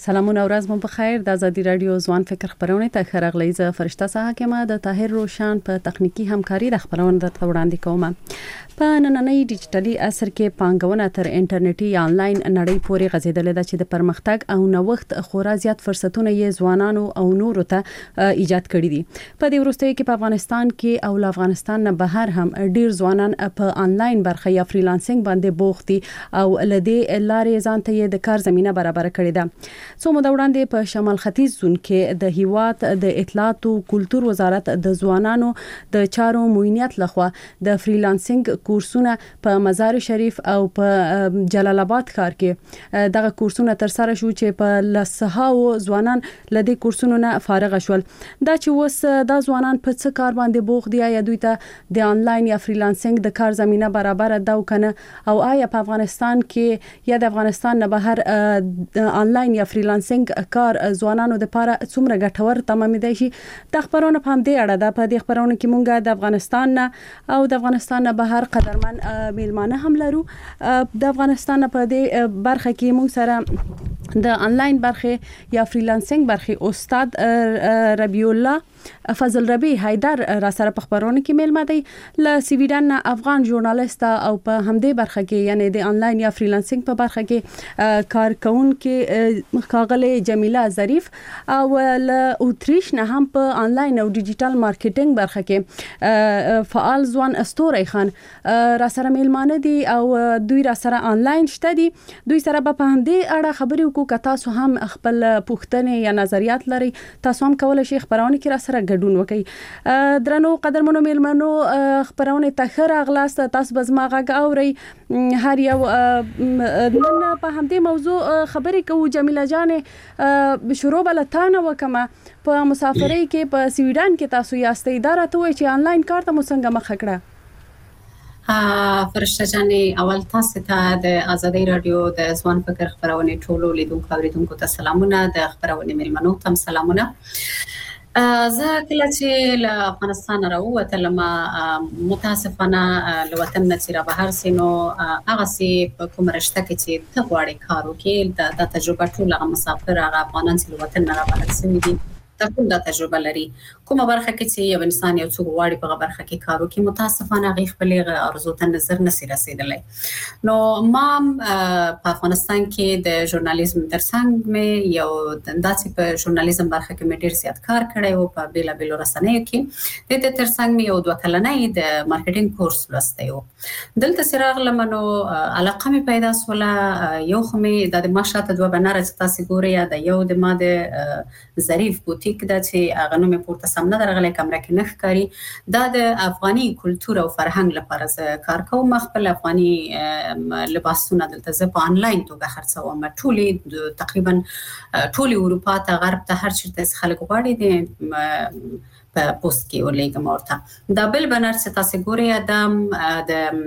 سلامونه ورځ مو بخیر. د ازادي رادیو ځوان فکر خبرونه ته خرغلی ز فرشته حاکمه د طاهر روشان په تخنیکی همکاري د خبرونه درته وړاندې کوم. په نننۍ ډیجیټلي عصر کې پانګونه تر انټرنیټي یا انلاین نړۍ پورې غځیدلې ده چې د پرمختګ او نوښت خورا زیات فرصتونه یې ځوانانو او نورو ته ایجاد کړي دي. په دې وروستیو کې په افغانستان کې او افغانستان نه بهر هم ډیر ځوانان په انلاین برخه یا فریلانسینګ باندې بوخت دي او لدې لارې ځان ته د کار زمينه برابر کړې ده. څو موده وړاندې په شمال ختیځ زون کې د هیواد د اطلاعات او کلتور وزارت د ځوانانو د چارو موینیت لخوا د فریلانسینګ کورسونه په مزار شریف او په جلال آباد ښار کې دغه کورسونه تر سره شو چې په لسهاو ځوانان لدې کورسونو نه فارغ شول. دا چې وس د ځوانان په څه کار باندې بوخت دي یا دوی ته د انلاین یا فریلانسینګ د کار زمينه برابر ده او کنه او آیا په افغانستان کې یا د افغانستان نه بهر انلاین یا فریلانسینګ کار ځوانانو د لپاره څومره ګټور تمامېدای شي. د خبرونو په هم دې اړه ده. په دې خبرونو کې مونږه د افغانستان نه او د افغانستان نه بهر قدرمن میلمانه هم لرو. د افغانستان په دې برخه کې مونږ سره د انلاین برخه یا فریلانسینګ برخه استاد ربیع الله فضل ربی حیدر را سره په خبرونه کې میلمه دی. ل سویډن افغان ژورنالیست او په همدې برخه کې یعنی د انلاین یا فریلانسینګ په برخه کې کارکونکو ښاغلي جمیله ظریف او ل اوتریش نه هم په انلاین او ډیجیټل مارکیټینګ برخه کې فعال ځوان استوري خان را سره میلمانه دي او دوی را سره انلاین شته دي. دوی سره په همدې اړه خبرې وکړو. که تاسو هم خپل پوښتنې یا نظریات لري تاسو هم کولای شئ خبرونه کې را سره ګډون وکړئ. درنو قدرمنو میلمنو خبرونه ته خیر اغلاست. تاسو به زما غږ اورئ. هر یو نن په همدې موضوع خبرې کوو. جمیله جان شروع بلتانه وکما په مسافرۍ کې په سویډن کې تاسو یاستئ. دا راته وایي چې انلاین کار ته مو څنګه مخ کړه؟ فرشته جانې اول تاسو ته د ازادي رادیو د ځوان فکر خبرونه ټولو لیدونکو اوریدونکو ته سلامونه. د خبرونه میلمنو ته سلامونه. زه کله چې له افغانستان راووتلم متاسفانه له وطن نه چې را بهر سینو هغه سي په کوم رشته کې چې ته غواړې کار وکړې د تجربه ټول هغه مسافر هغه افغانان چې له وطن نه را بهر سوي دي ټول دا تجربه لري. کومه برخه کې چې یو انسان یو څو غواړي په برخه کې کار وکړي متاسفانه هغه خپل ارزو ته نظر نشي رسیدلی. نو ما په افغانستان کې د ژورنالیزم ترڅنګ مې یو داسې په ژورنالیزم برخه کې مې ډیر زیات کار کړی او په بیلابیلو رسنیو کې د دې ترڅنګ مې یو 2 کلنۍ د مارکیټینګ کورس لوستی و. دلته سراغ لمنو علاقه مې پیدا سوله. یو خو مې د ماشاته 2 بنره چې تاسو ګورئ یا د یو د ما د ظریف بوتیک دا چې هغه نو مې پورته سم نه درغله کمره کې نه ښکاري. دا د افغاني کلتور او فرهنګ لپاره زه کار کوم. خپل افغاني لباسونه دلته زه په انلاین توګه خرڅوم. ټولې تقریبا ټولې اروپا ته غرب ته هر چیرته خلک غواړي د په پوسټ کې ولېږم ورته. دا بل بنر چې تاسو ګورئ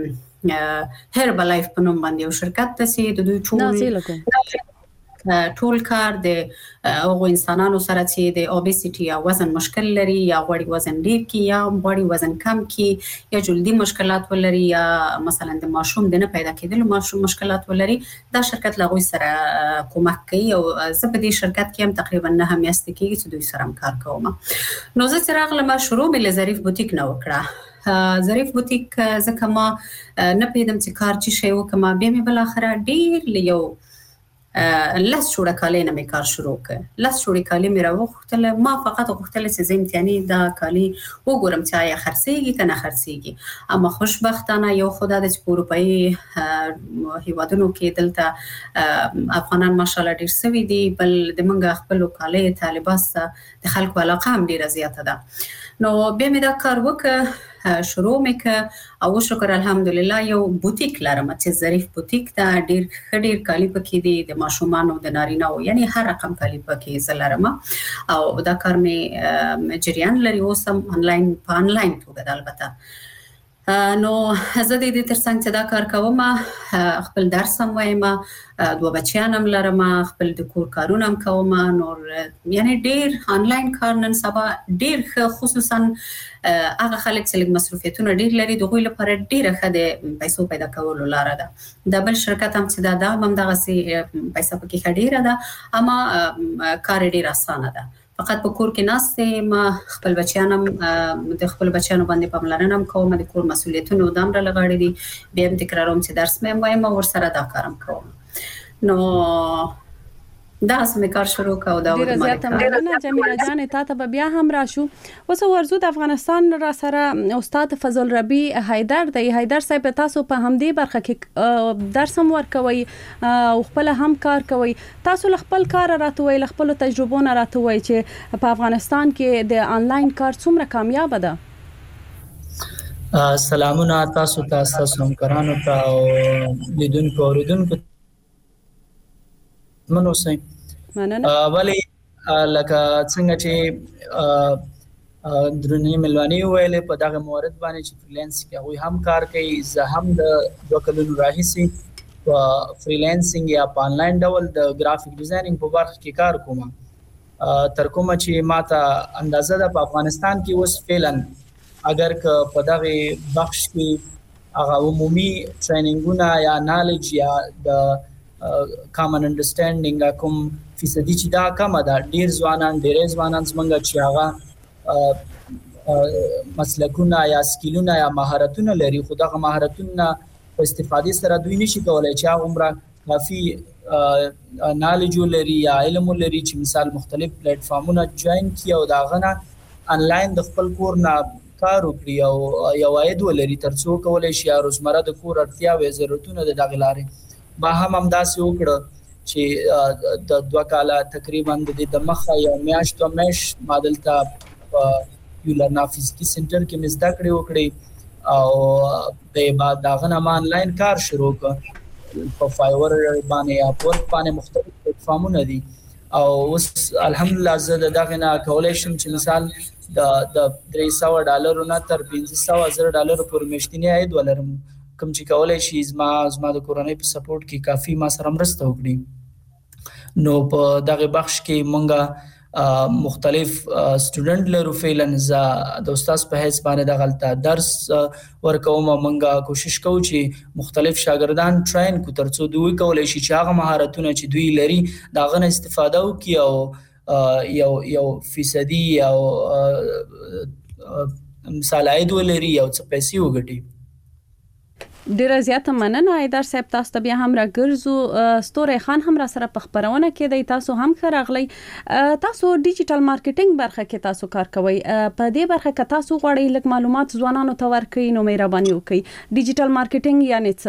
د هربا لایف په نوم باندې یو شرکت ته چې د دوی ټول کار د هغو انسانانو سره چې د اوبیسيټي یا وزن مشکل لري یا غوړي وزن ډیر کی یا غوړي وزن کم کی یا جلدی مشکلات ولري یا مثلا د ماشوم د نه پیدا کېدلو ماشوم مشکلات ولري. دا شرکت له غوي سره کومک کوي او زه په دې شرکت کې هم تقریبا نه میاشتې کېږي چې دوی سره کار کوم. نو زه چې راغلم شروع مې له ظریف بوتیک نه وکړه. ظریف بوتیک ځکه ما نه پیدم چې کار چی شی وکم. بیا مې بل اخره ډیر لیو لس شوړه کالی نه مې کار شروع کړ. لس شوړه کالی مې راوغوښتل. ما فقط غوښتل چې زه امتحاني دا کالی وګورم چې آیا خرڅېږي که نه خرڅېږي. اما خوشبختانه یو خدا د اروپایي هیوادونو کې دلته افغانان ماشاءالله ډیر سوي دي. بل د منګه خپل کالی طالباس د خلکو علاقه هم ډیره زیاته ده. نو بیا مې دا کار وکړ. شروع مې او شکر الحمدلله یو بوتیک لرم چې ظریف بوتیک دا ډیر کالی پکې دي د ماشومانو د نارینه‌و یعنی هر رقم کالی پکې زلرم او دا کار مې جریان لري اوس هم انلاین توګه. البته نو زه د دې ترڅنګ چې دا کار کوم خپل درس هم وایم، دوه بچیان هم لرم، خپل د کور کارونه هم کوم، نور یعنی ډیر آنلاین کار نن سبا ډیر خصوصا هغه خلک چې لږ مصروفیتونه ډیر لري دغه لپاره ډیره ښه د پیسو پیدا کولو لار ده. د بل شرکت هم چې دا هم دغه سي پیسې پکې ډیره ده، اما کار ډیر اسانه ده. فقط په کور کې ناستې، ما خپل بچیانم د خپل بچیانو باندې پاملرنه هم کوم، د کور مسؤلیتونه دام را لغړې دي، بیا هم تکراروم چې درس مې وایم او ورسره دا کارم کوم. نو دا سم کار شروع کاو دا ډیره زیاته مننه جمیله جان، ته به بیا هم راشو. اوس ورزو د افغانستان را سره استاد فضل ربی حیدر دی. حیدر صاحب تاسو په همدې برخه کې درس هم ورکوي او خپل هم کار کوي. تاسو خپل کار راتوي، خپل تجربو نه راتوي چې په افغانستان کې د آنلاین کار څومره کامیاب ده. سلامونه تاسو ته، همکارانو ته او لیدونکو اوریدونکو منو سي مننه. ولی لکه څنګه چې درنې ملوانی ویلې په دغه مورد باندې چې فریلانس کې هغه هم کار کوي. زه هم د 2 کلونو راهیسي په فریلانسینګ یا په آنلاین ډول د ګرافیک ډیزاینینګ په برخه کې کار کوم. تر کومه چې ماته اندازه ده په افغانستان کې اوس فعلا اگر که په دغه بخش کې هغه عمومي ټریننګونه یا نالج یا د کامن انډرستانډینګ کوم فیصدي چې دا کم ده، ډیر ځوانان څنګه چې هغه مسلکونه یا سکیلونه یا مهارتونه لري، خو دغه مهارتونه په استفادې سره دوی نشي کولای چې هغه عمره کافي نالج لري یا علم لري چې مثال مختلف پلیټ فارمونه جوائن کړي او دا غنه آنلاین د خپل کور نه کار وکړي او یو عاید ولري ترڅو کولای شي روزمره د کور اړتیاوې ضرورتونه د دغه لارې. با هم داسې وکړه چې د 2 کاله تقریبا د مخه یو میاشت ما دلته یو لرنا فزیکي سنټر کې مزدا کړې وکړې او د بعد داغه ما آنلاین کار شروع کړ په فایور باندې یا پورت باندې مختلف پلیټ فارمونه دي او اوس الحمدلله زه دغه نه کولای شم چې مثال د $300 نه تر $500,000 پورې میاشتنی عاید ولرم، کوم چې کولای شي زما د کورنۍ په سپورټ کې کافي ما سره مرسته وکړي. نو په دغه بخش کې مونږه مختلف سټوډنټ لرو. فعلا زه د استاد په حیث باندې د غلطه درس ورکوم. مونږه کوشش کوو چې مختلف شاګردان ټرین کو ترڅو دوی کولای شي چې هغه مهارتونه چې دوی لري دا غنه استفاده وکړي او یو فیصدي او مثال عاید ولري او څه پیسې وګټي. ډیره زیاته مننه حیدر صاحب، تاسو ته بیا هم راګرځو. ستوري خان هم را سره په خبرونه کې دی، تاسو هم خراغلی. تاسو ډیجیټل مارکیټینګ برخه کې تاسو کار کوئ. په دې برخه کې تاسو غواړئ لږ معلومات ځوانانو ته ورکړئ، نو مهرباني وکړئ. ډیجیټل مارکیټینګ یعنی څه؟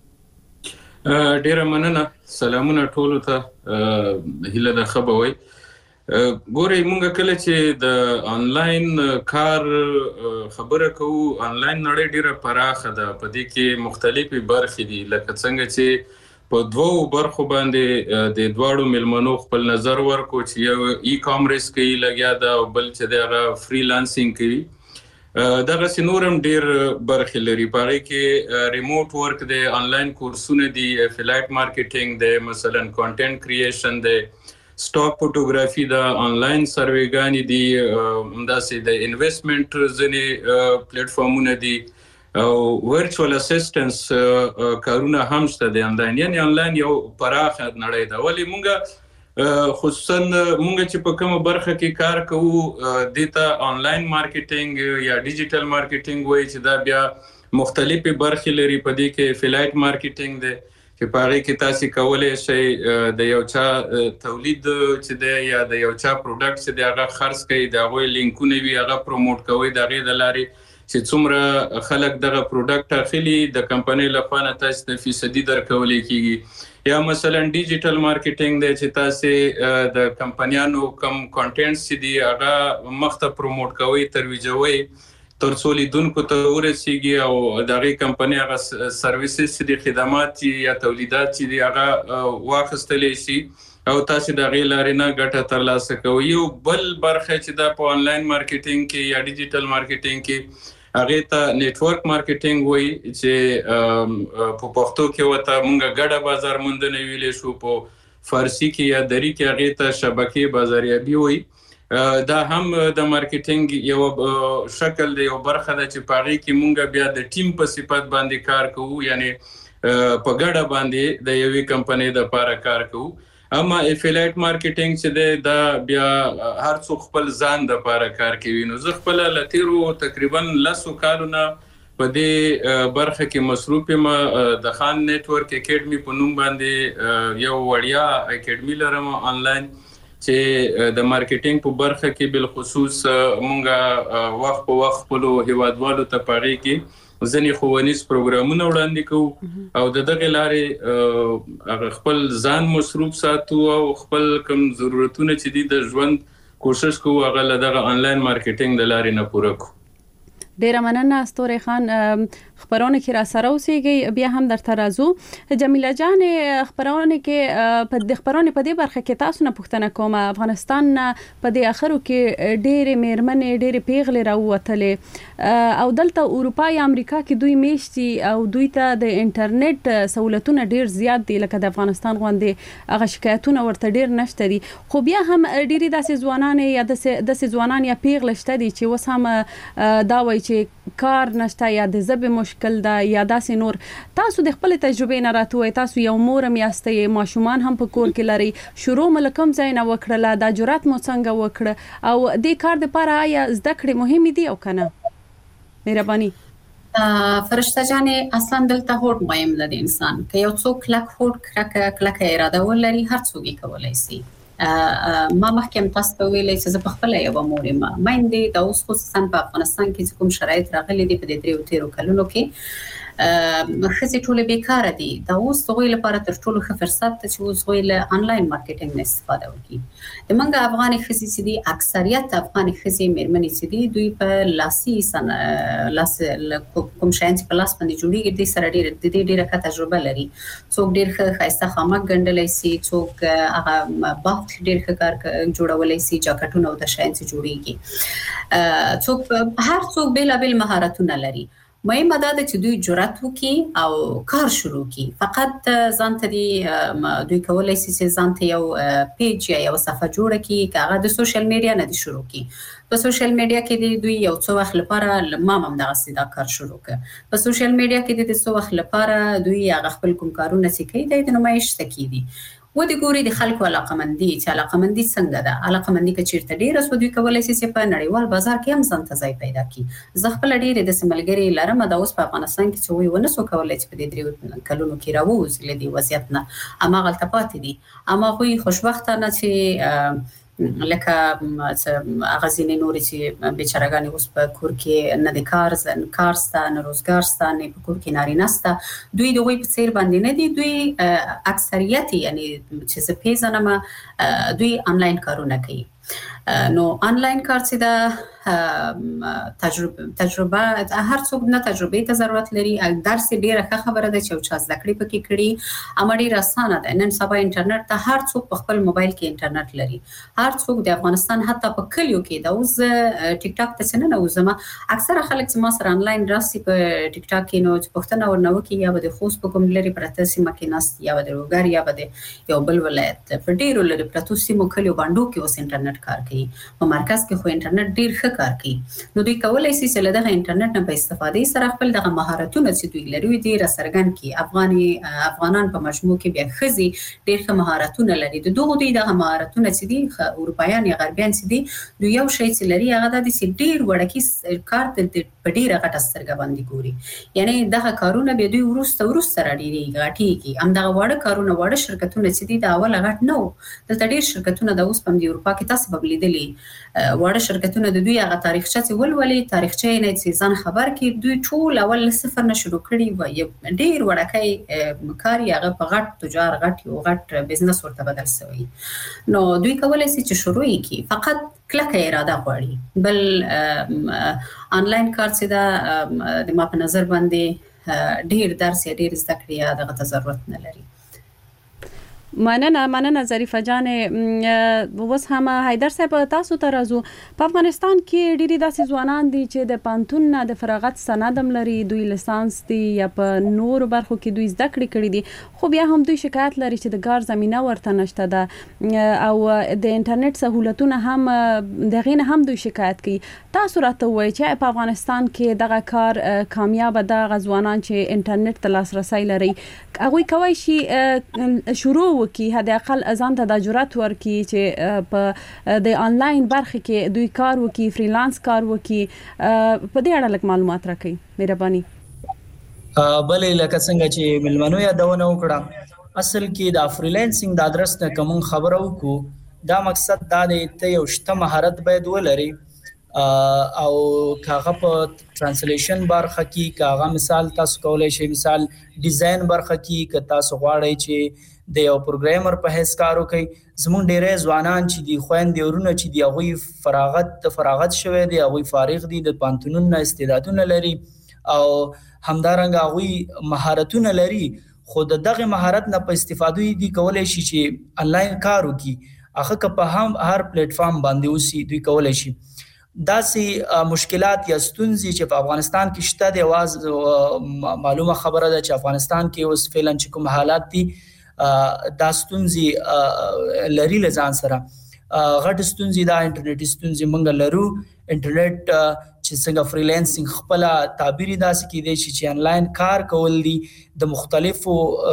ډیره مننه، سلامونه ټولو ته، هیله ده ښه به وئ. ګورئ مونږ کله چې د آنلاین کار خبره کوو، آنلاین نړۍ ډیره پراخه ده، په دې کې مختلفې برخې دي، لکه څنګه چې په 2 برخو باندې د دواړو ملمنو خپل نظر ورکو چې یو ای کامرس کوي لګیا ده او بل چې دغه فریلانسینګ کوي. دغه نورم ډیر برخې لري، په هغې کې ریموټ ورک دی، آنلاین کورسونه دي، افیلایټ مارکیټینګ دی، مثلا کانټینټ کریشن دی، سټاک فوټوګرافي دا، آنلاین سروېګانې دي، همداسې د انویسټمنټ ځینې پلیټ فارمونه دي او ورچوال اسسټنس کارونه هم شته دي آنلاین. یعنی آنلاین یو پراخه نړۍ ده. ولې مونږ خصوصا مونږ چې په کومه برخه کې کار کوو دې ته آنلاین مارکیټینګ یا ډیجیټل مارکیټینګ وایي چې دا بیا مختلفې برخې لري. په دې کې افیلایټ مارکیټینګ دی چې په هغې کې تاسې کولی شئ د یو چا تولید چې دی یا د یو چا پروډکټ چې دی هغه خرڅ کوئ، د هغوی لینکونه وي هغه پروموټ کوئ، د هغې د لارې چې څومره خلک دغه پروډکټ اخلي د کمپنۍ لخوا نه تاسې ته فیصدي درکولی کېږي. یا مثلا ډیجیټل مارکیټینګ دی چې تاسې د کمپنیانو کم کانټینټس چې دي هغه مخته پروموټ کوئ، ترویجوئ ترڅو لیدونکو ته ورسیږي او د هغې کمپنۍ هغه سرویسز چې دي، خدمات یا تولیدات چې دي هغه واخیستلی شي او تاسې د هغې لارې نه ګټه ترلاسه کوئ. یو بل برخه چې دا په آنلاین مارکیټینګ کې یا ډیجیټل مارکیټینګ کې هغه ته نیټورک مارکیټینګ وایي چې په پښتو کې وته مونږه ګډه بازار موندنه ویلې شو، په فارسی کې یا دری کې هغه ته شبکې بازاریابي وایي. دا هم د مارکیټینګ یو شکل دی، یو برخه ده چې په هغه کې مونږ بیا د ټیم په صفت باندې کار کوو، یعنی په ګډه باندې د یوې کمپنۍ د لپاره کار کوو. اما افیلیټ مارکیټینګ چې دی دا بیا هر څوک خپل ځان د لپاره کار کوي. نو زه خپل لتیرو تقریبا 10 کالونه په دې برخه کې مصروف یم. د خان نیټورک اکیډمي په نوم باندې یو وړیا اکیډمي لرم آنلاین چې د مارکیټینګ په برخه کې بل خصوص مونږه وخت په وخت خپل هیوادوالو ته پاره کې ځنې ښوونیز پروګرامونه وړاندې کوو او د دغه لارې خپل ځان مصروف ساتو او خپل کوم ضرورتونه چې دي د ژوند کوشش کوو هغه له دغه آنلاین مارکیټینګ د لارې نه پوره کوو. ډیره مننه استوري خان، خبرونه کې را سره اوسېږي. بیا هم درته راځو. جمیله جان، خبرونه کې په د خبرونه په دې برخه کې تاسو نه پوښتنه کوم. افغانستان په دې اخرو کې ډېرې میرمنې ډېرې پیغلې راووتلې او دلته اروپا یا امریکا کې دوی میشتي او دوی ته د انټرنیټ سہولتونه ډېر زیات دي لکه د افغانستان غوندې هغه شکایتونه ورته ډېر نشته دي. خو بیا هم ډېری داسې ځوانان یا داسې ځوانان یا پیغلې شته دي چې اوس هم دا وایي چې کار نشته یا د ژبې مشکل ده یا داسې نور. تاسو د خپل تجربې نه راتوي، تاسو یو مورم یاستئ، ماشومان هم په کور کې لري، شروع ملکم ځای نه وکړه، دا جرأت مو څنګه وکړه او د کار لپاره یا زده کړې مهمه دي او کنه؟ مهرباني. فرشته جانې اصلا دلته هوډ مهم ده د انسان، که یو څوک کلک هوډ کلکه اراده ولري هر څوک یې کولی شي. ما مخکې تاسو ته ویلې چې زه په خپل یو مور یم. مېندې د اوس خصوصا په افغانستان کې کوم شرایط راغلي دي په دې 3 کلونو کې خزي ټول بیکاره دي. دا اوس غوي لپاره تر ټولو ښه فرصت ته چې اوس غوي له انلاین مارکیټینګ نه استفاده وکړي. د منګه افغاني خزي چې دي اکثریت افغاني خزي مېرمنې چې دي دوی په لاسي لاس کوم شاین چې په لاس باندې جوړیږي د سره ډېر ښه تجربه لري. څوک ډېر ښه خاصه خامک ګنډلای شي، څوک هغه بافت ډېر ښه کار جوړولای شي، جاکټونه او د شاین چې جوړیږي. څوک هر څوک بیلابل مهارتونه لري. مهمه ده چې دوی جرأت وکړي او کار شروع کړي. فقط ځان ته دوی کولای شي چې ځان ته یو پیج یا یو صفحه جوړه کړي که هغه د سوشل میډیا نه دي شروع کړي. په سوشل میډیا کې دوی یو څو وخت لپاره ما هم دغه دا کار شروع کړ. په سوشل میډیا کې د څو وخت لپاره دوی هغه خپل کوم کارونه چې کوي د نمایش تکي دي و د ګوري د خلکو علاقمندي چې علاقمندي څنګه ده. علاقمندي که چیرته ډیره سو دوی کولای شي چې په نړیوال بازار کې هم ځان ته ځای پیدا کړي. زه خپل ډیره د سیملګری لرم د اوس په افغانستان کې چې وي ونه سو کولای چې په دې 3 کلونو کې راووځي لدی وضعیت نه اما غلطه پاتې دي. اما خو خوشبختانه چې لکه اغازینې نورې چې بیچارهګانې اوس په کور کې نه د کار سته نه روزګار سته نه په کور کې نارینه سته، دوی د هغوی په څیر باندې نه دي. دوی اکثریت یعنی چې زه پیژنم دوی آنلاین کارونه کوي. نو آنلاین کار چې دا تجربه هر څوک نه تجربه ته ضرورت لري. درس ډیره ښه خبره ده چې او چا زده کړې پکې کړي. اما ډیره اسانه ده. نن سبا انټرنیټ ته هر څوک په خپل موبایل کې انټرنیټ لري. هر څوک د افغانستان حتی په کلیو کې دا اوس ټیک ټاک ته نه وزم اکثره خلک چې ما سره آنلاین راسي په ټیک ټاک کې نو پښتنه ورنه وکي یا به خوست په کوم لري پرته سیمه کې ناست یا به روګر یا به یو بل ولایت په ډیرو لري پرته سیمو کلیو باندې کې اوس انټرنیټ کار کوي. په مرکز کې خو انټرنیټ ډیر ښه کار کوي. نو دوی کولای شي چې له دغه انټرنیټ نه په استفادې سره خپل دغه مهارتونه چې دوی لري ډیر سرګن کی افغانان په مجموع کې بیا خزي ډیر ښه مهارتونه لري. دوی دغه مهارتونه چې دي اروپایان یا غربیان چې دي دوی یو شی چې لري هغه د ډیر وړکی کار په ډیره غټه سترګه باندې ګوري. یعنی دغه کارونه به دوی ورسته ډیری غټیږي. هم دغه وړ کارونه وړ شرکتونه چې دي دا اول غټ نو دلته ډیر شرکتونه د اوس په اروپا کې تاسو به لیدلي وړ شرکتونه د دوی هغه تاریخچه چې ولولي تاریخچه نه چې ځان خبر کې دوی ټول اول صفر نه شروع کړي و ډیر وړکای کار هغه په غټ تجار غټ یو غټ بزنس ورته بدل شوی. نو دوی کولای شي چې شروع کړي فقط کلکه اراده غواړي. بل آنلاین کار چې دا د ما په نظر باندې ډیر درس ډیر زده کړې دغه ضرورت نه لري. مننه ظریفه جان. اوس هم حیدر صاحب تاسو ته راځو. په افغانستان کې ډېری داسې ځوانان دي چې د پانتون نه د فراغت سند هم لري، دوی لیسانس دي یا په نورو برخو کې دوی زده کړې کړې دي، خو بیا هم دوی شکایت لري چې د کار زمینه ورته نشته ده او د انټرنیټ سہولتونه هم دغه نه هم دوی شکایت کوي. تاسو راته وایئ چې په افغانستان کې دغه کار کامیاب ده، ځوانان چې انټرنیټ ته لاسرسي لري هغوی کولی شي شروع وکړي، حد اقل ځان ته د جرأت ورکړي چې په د آنلاین برخه کې دوی کار وکړي، فریلانس کار وکړي. په دې اړه لږ معلومات راکړئ مهرباني. بلې لکه څنګه چې ملمنو یادونه وکړه، اصل کې د فریلانسینګ د ادرس نه کوم خبره وکړو، دا مقصد دا دی ته یو شته مهارت باید ولري او کاغه په ترانسلیشن برخه کې کاغه مثال تاسو کولای شئ، مثال ډیزاین برخه کې که تاسو غواړئ چې د یو پروګرامر په حیث کار وکړئ. زموږ ډېری ځوانان چې دي خویندې ورونه چې دي هغوی فراغت شوی دی، هغوی فارغ دي، د پانتونونو نه استعدادونه لري او همدارنګه هغوی مهارتونه لري، خو د دغه مهارت نه په استفاده دي کولای شي چې آنلاین کار وکړي. هغه که په هر پلیټ فارم باندې اوسي دوی کولای شي. داسې مشکلات یا ستونزې چې په افغانستان کې شته د اواز معلومه خبره ده چې افغانستان کې اوس فعلا چې کوم حالات دي دا ستونزې لري له ځان سره. غټ ستونزې دا انټرنیټي ستونزې موږ لرو. انټرنیټ چې څنګه فریلانسینګ خپل تعبیر داسې کېدی شي چې آنلاین کار کول دي د مختلفو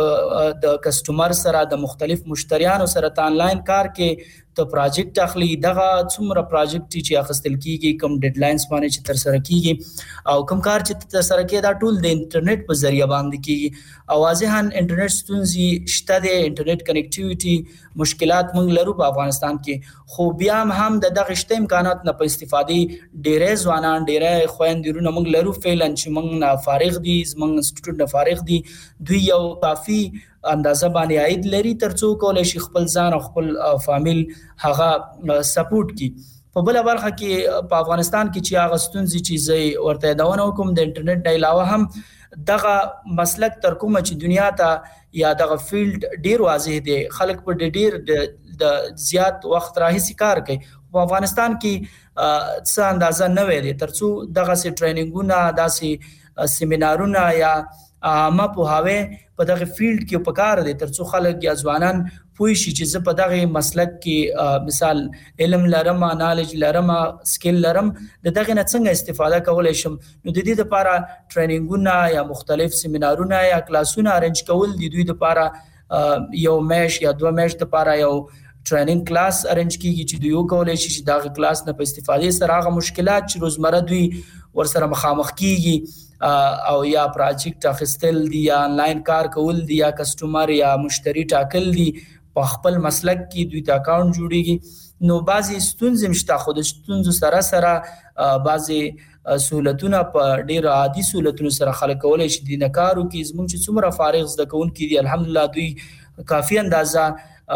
د کسټمر سره د مختلف مشتریانو سره ته آنلاین کار کې ته پروجیکټ اخلي، دغه څومره پروجیکټ چې اخیستل کیږي، کوم ډیډلاینز باندې چې تر سره کیږي او کوم کار چې تر سره کیږي دا ټول د انټرنیټ په ذریعہ باندې کیږي. او واضحاً انټرنیټ ستونزې شته دي، انټرنیټ کنیکټیویټي مشکلات موږ لرو په افغانستان کې، خو بیا هم د دغه شته امکانات نه په استفادې ډېری ځوانان ډېری خویندې ورونه موږ لرو فعلا چې موږ نه فارغ دي، زموږ سټوډنټ نه فارغ دي، دوی یو کافي اندازه باندې عاید لري ترڅو کولای شي خپل ځان او خپل فامیل هغه سپورټ کی. په بل برخه کې په افغانستان کې چې هغه ستونزې چې زه ورته یادونه وکم د انټرنیټ د علاوه هم دغه مسلک تر کومه چې دنیا ته یا دغه فیلډ ډیر واضح دی، خلک په ډیر د زیات وخت راهیسي کار کوي. په افغانستان کې څه اندازه نه وي ترڅو دغه سي ټریننګونه، داسې سیمینارونه یا ما په هاوی په دغه فیلډ کې په کار دي ترڅو خلک یا ځوانان پوه شي چې زه په دغه مسلک کې مثال علم لرم، نالج لرم، سکل لرم، د دغه نه څنګه استفاده کولای شم. نو د دې لپاره ټریننګونه یا مختلف سیمینارونه یا کلاسونه ارنج کول دي. دوی لپاره یو میش یا دوه میش لپاره یو ټریننګ کلاس ارنج کیږي چې دوی کولای شي چې دغه کلاس نه په استفادې سره هغه مشکلات چې روزمره دوی ورسره مخامخ کیږي او یا پروجیکټ اخیستل دي یا آنلاین کار کول دي یا کسټمر یا مشتری ټاکل دي په خپل مسلک کې دوی ته اکاونټ جوړیږي. نو بعضی ستونزې مشته، خو د ستونزو سره سره بعضی سہولتونه په ډیر عادي سہولتونو سره خلک کولای شي د نکارو کې. زموږ چې څومره فارغ زده کوونکي دي الحمدلله دوی کافي اندازه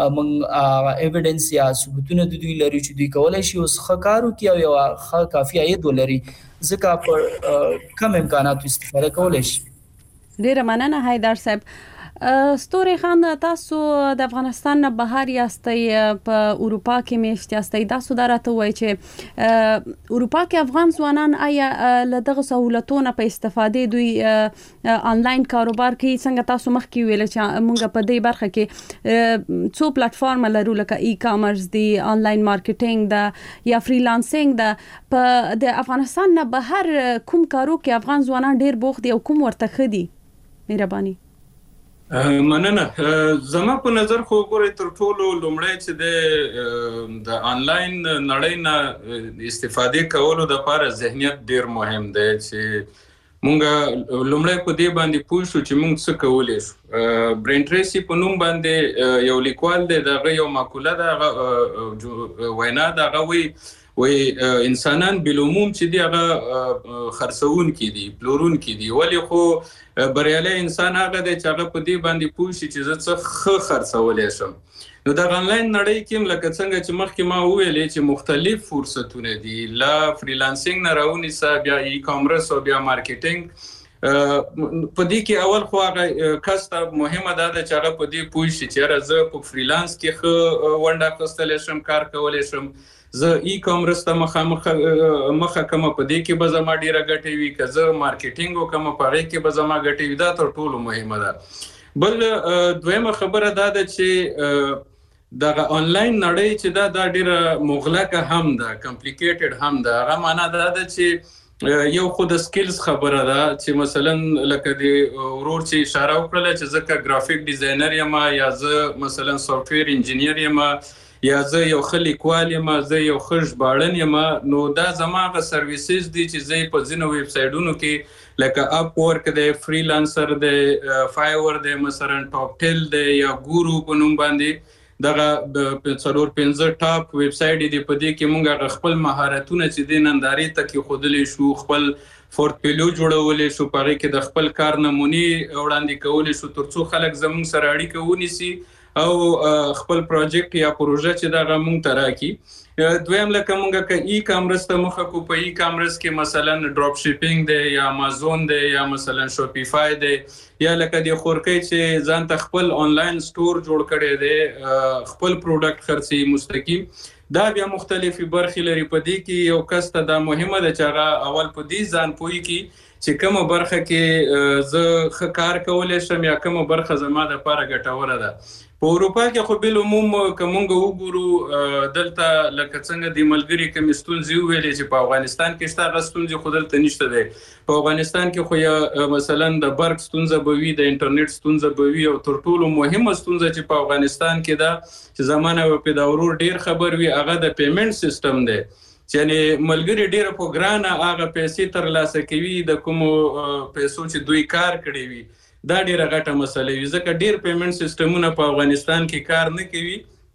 موږ ایویډنس یا ثبوتونه د دوی لري چې دوی کولای شي اوس ښه کار وکړي او یو کافي عاید ولري، ځکه په کم امکاناتو استفاده کولای شي. ډیره مننه حیدر صاحب. ستوري خان، تاسو د افغانستان نه بهر یاستئ، په اروپا کې میشت یاستئ، تاسو دا راته وایئ چې اروپا کې افغان ځوانان آیا له دغه سہولتونو په استفاده دوی آنلاین کاروبار کوي؟ څنګه تاسو مخکې ویل چې موږ په دې برخه کې څو پلیټ فارم لرو لکه ای کامرس دی، آنلاین مارکیټینګ ده یا فریلانسینګ ده. په د افغانستان نه بهر کوم کارو کې افغان ځوانان ډیر بوخت دي او کوم ورته ښه دي؟ مهرباني. مننه. زما په نظر خو ګورئ تر ټولو لومړی چې د آنلاین نړۍ نه استفاده کولو دپاره ذهنیت ډیر مهم دی چې مونږ لومړی په دې باندې پوه شو چې مونږ څه کولی شو. برین ټریسي په نوم باندې یو لیکوال دی، دغه یو مقوله ده، هغه وینا ده، هغه وی انسانان بالعموم چې دی هغه خرڅونکي دي، پلورونکي دي، ولې خو بریالی انسان هغه دی چې هغه په دې باندې پوه شي چې زه څه ښه خرڅولی شم. نو د آنلاین نړۍ کې هم لکه څنګه چې مخکې ما وویلې چې مختلف فرصتونه دي، له فریلانسینګ نه راونیسه بیا ای کامرس او بیا مارکیټینګ په دې کې اول خو هغه کس ته مهمه ده چې هغه په دې پوه شي چې راځه په فریلانس کې ونډه اخیستلی شم، کار کولی شم، زه ای کامرس ته مخه کوم، په دې کې به زما ډیره ګټه وي، که زه مارکیټینګ وکم په هغې کې به زما ګټه وي. دا تر ټولو مهمه ده. بل دویمه خبره دا ده چې دغه آنلاین نړۍ چې دا ډیره مغلقه هم ده، کمپلیکیټډ هم ده. هغه معنا دا ده چې یو خو د سکلز خبره ده چې مثلا لکه د ورور چې اشاره وکړله چې زه ګرافیک ډیزاینر یم، یا زه مثلا سافټویر انجینیر یم، یا زه یو ښه لیکوال یم، زه یو ښه ژباړن یم، نو دا زما هغه سرویسز دي چې زه په ځینو ویب سایټونو کې لکه اپ ورک دی، فریلانسر دی، فایور دی، مثلا ټاپ ټیل دی، یا ګورو په نوم باندې دغه 4-5 ټاپ ویب سایټ دي. په دې کې موږ خپل مهارتونه چې د نندارې ته کېښودلی شو، خپل پورټفولیو جوړولی شو، په هغې کې د خپل کار نمونې وړاندې کولی شو تر څو خلک زموږ سره اړیکه ونیسي او خپل پروجیکټ یا پروژه چې دغه موږ ته راکړي. دویم لکه موږ که ای کامرس ته مخه کو، په ای کامرس کې مثلا ډراپ شیپینګ دی، یا امازون دی، یا مثلا شوپیفای دی، یا لکه د خورکۍ چې ځان ته خپل آنلاین سټور جوړ کړی دی، خپل پروډکټ خرڅي مستقیم. دا بیا مختلفې برخې لري. په دې کې یو کس ته دا مهمه ده چې هغه اول په دې ځان پوهېږي چې کومه برخه کې زه ښه کار کولی شم، یا کومه برخه زما دپاره ګټوره ده. په اروپا کې خو بالعموم که موږ وګورو دلته لکه څنګه د ملګري کومې ستونزې وویلې چې په افغانستان کې شته، هغه ستونزې خو دلته نشته دی. په افغانستان کې خو یا مثلا د برق ستونزه به وي، د انټرنیټ ستونزه به وي، او تر ټولو مهمه ستونزه چې په افغانستان کې ده چې زما نه به د ورور ډیر خبر وي، هغه د پیمنټ سیستم دی. یعنې ملګري ډیره په ګرانه هغه پیسې ترلاسه کوي د کومو پیسو چې دوی کار کړی وي. دا ډیره غټه مسله وي، ځکه ډیر پیمنټ سیستمونه په افغانستان کې کار نه کوي.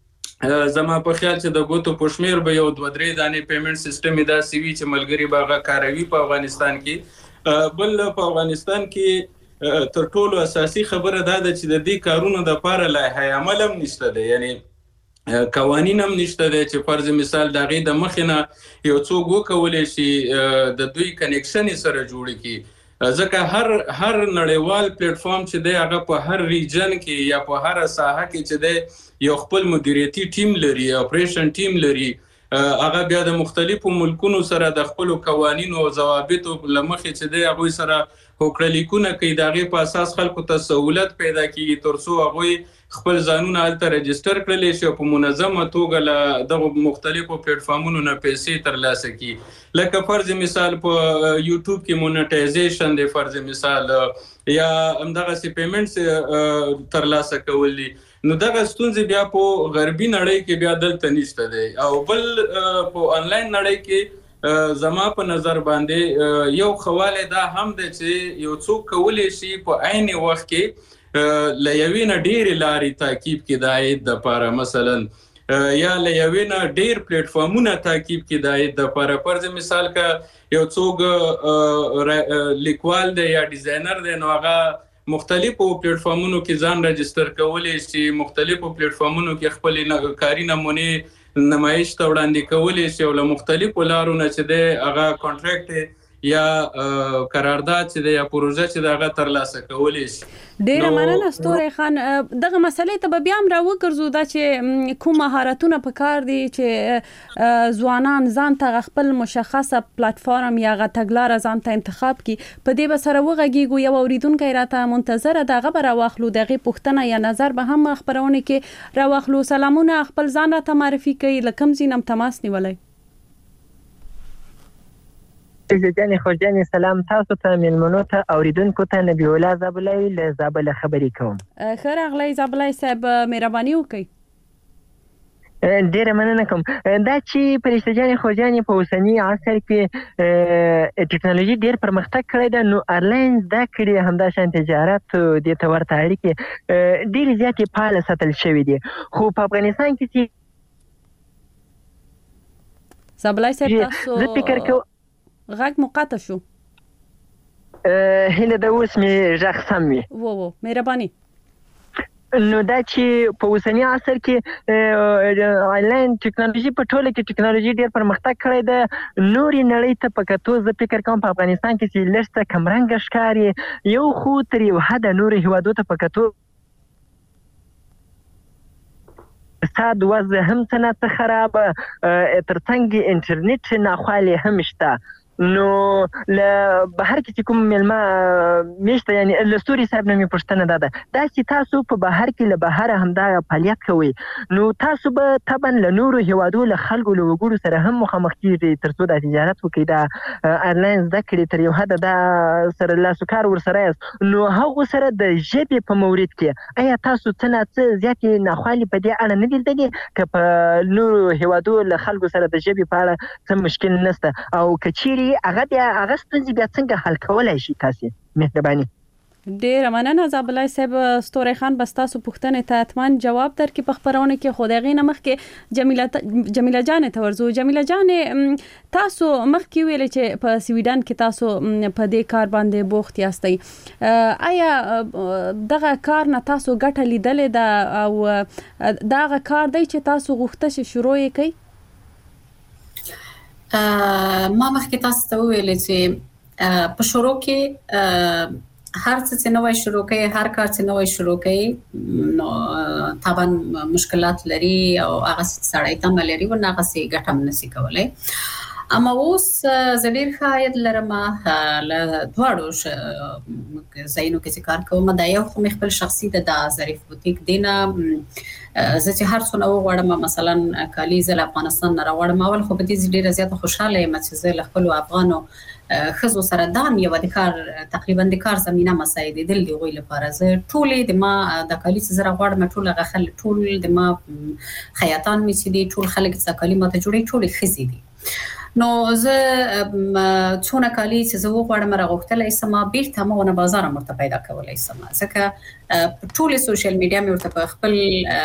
زما په خیال چې د ګوتو په شمیر به یو 2-3 دانې پیمنټ سیستم داسې وي چې ملګري به هغه کاروي په افغانستان کې. بل په افغانستان کې تر ټولو اساسي خبره دا ده چې د دې کارونو دپاره لایحه عمل هم نشته دی، یعنې قوانین هم نشته دی چې فرض مثال د هغې د مخې نه یو څوک وکولی شي د دوی کنیکشن یې سره جوړ کړي. ځکه هر نړیوال پلیټفارم چې دی هغه په هر ریجن کې یا په هر ساحه کې چې دی یو خپل مدیریتي ټیم لري، اپریشن ټیم لري. هغه بیا د مختلفو ملکونو سره د خپلو قوانینو او ضوابطو له مخې چې دی هغوی سره هوکړلیکونه کوي، د هغې په اساس خلکو ته سهولت پیدا کېږي تر څو هغوی خپل ځانونه هلته رجسټر کړلی شي او په منظمه توګه له دغو مختلفو پلیټفارمونو نه پیسې ترلاسه کړي. لکه فرض مثال په یوټیوب کې مونټایزیشن دی، فرض مثال یا همدغسې پیمنټس ترلاسه کول دي. نو دغه ستونزې بیا په غربي نړۍ کې بیا دلته نشته دی. او بل په آنلاین نړۍ کې زما په نظر باندې یو خواله دا هم دی چې یو څوک کولی شي په عین وخت کې له یوې نه ډېرې لارې تعقیب کړي د عاید دپاره، مثلا یا له یوې نه ډېر پلیټفارمونه تعقیب کړي د عاید دپاره. فرض مثال که یو څوک لیکوال دی یا ډیزاینر دی، نو هغه مختلفو پلیټفارمونو کې ځان رجسټر کولی شي، مختلفو پلیټفارمونو کې خپلې کاري نمونې نمایش ته وړاندې کولی شي، او له مختلفو لارو نه چې دی هغه کانټریکټ یا قرارداد چې دی یا پروژه چې دی هغه ترلاسه کولی شي. ډیره مننه ستوری خان. دغه مسلې ته به بیا هم راوګرځو دا چې کوم مهارتونه پکار دي چې ځوانان ځان ته خپل مشخصه پلیټفارم یا غتګلاره ځان ته انتخاب کړي. په دې به سره وغږیږو. یو اوریدونکی راته منتظره ده، هغه به راواخلو، د هغې پوښتنه یا نظر به هم خپرونه کې راواخلو. سلامونه، خپل ځان راته معرفي کوي، له کوم ځای نه تماس نیولی؟ جانې خوشجانې سلام تاسو ته، میلمنو ته، اوریدونکو ته. نبی الله زابلای له زابله خبرې کوم. ښه راغلی زابلای صاحب، مهرباني وکړئ. ډیره مننه کوم. دا چې فرشته جانې خوشجانې په اوسني عصر کې ټکنالوژي ډیر پرمختګ کړی ده، نو آنلاین زده کړې همداشان تجارت دې ته ورته اړیکې ډېرې زیاتې فعاله ساتل شوي دي. خو په افغانستان کې چې زابلای صاحب تاسو زه فکر کوم غږ مقطع شو. هیله ده اوس مې غږ سم وي. مهرباني. نو دا چې په اوسنی عصر کې آنلاین ټیکنالوژي په ټوله کې ټیکنالوژي ډېر پرمختګ کړی ده. نورې نړۍ ته په کتو زه فکر کوم په افغانستان کې چې لږ څه کمرنګه ښکاري، یو خو تر یو حده نورو هیوادو ته په کتو اقتصاد وضع هم څه نه څه خرابه، ترڅنګ انټرنیټ ناخوالې هم شته. نو له بهر کې چې کوم مېلمه میشته، یعنی له ستوري صاحب نه مې پوښتنه دا ده چې تاسو په بهر کې له بهره همدا فعالیت کوئ، نو تاسو به طبعا له نورو هیوادو له خلکو له وګړو سره هم مخامخ کیږئ ترڅو دا تجارت وکړئ، دا آنلاین زده کړې تر یو حده دا سره لاسو کار ورسره یاست. نو هغو سره د ژبې په مورد کې آیا تاسو څه نه څه زیاتې ناخوالې په دې اړه نه دي لیدلې که په نورو هیوادو له خلکو سره د ژبې په اړه څه مشکل نشته، او که چیرې هغه ستونزې بیا څنګه حل کولای شي تاسو؟ مهرباني. ډیر مننه زابلای صاحب. ستوري خان بس تاسو پوښتنه ته اتمن جواب درکې په خبرونه کې خدای نه مخ کې جمیله جان ته ورزو. جمیله جان تاسو مخ کې ویل چې په سویډن کې تاسو په دې کار باندې بوخت یاستئ، آیا دغه کار نه تاسو ګټه لیدلې ده او دغه کار دی چې تاسو غوښته شروع یې کړئ؟ ما مخکې تاسو ته وویل چې په شروع کې هر څه چې نوې شروع کوي، هر کار چې نوې شروع کوي نو طبعا مشکلات لري او هغه سړی ته ملري ونه هغه سي ګټم نشي کولای. اما اوس زډیر خاید لرم له دواړو زینو کې کار کوم. دا یو خو خپل شخصي د ظریف بوتیک دینه زه چې هر څونه وغواړم مثلا کالی زل افغانستان نه راوړم، اول خو به دې ډیره زیاته خوشاله یم چې زه له خپل افغانو خزو سره دام یو د کار تقریبا د کار زمينه مساعد دل دی غوي لپاره زه ټولې د ما د کالی زره غواړم ټول غخل ټول د ما خیاطان می چې دي ټول خلک چې کلمات جوړي ټول خزي دي. نو زه څونه کالی چې زه وغواړم راغوښتلای سم بیرته مو نه بازار مرته پیدا کولای سم، ځکه ټول سوشل میډیا مې ورته په خپل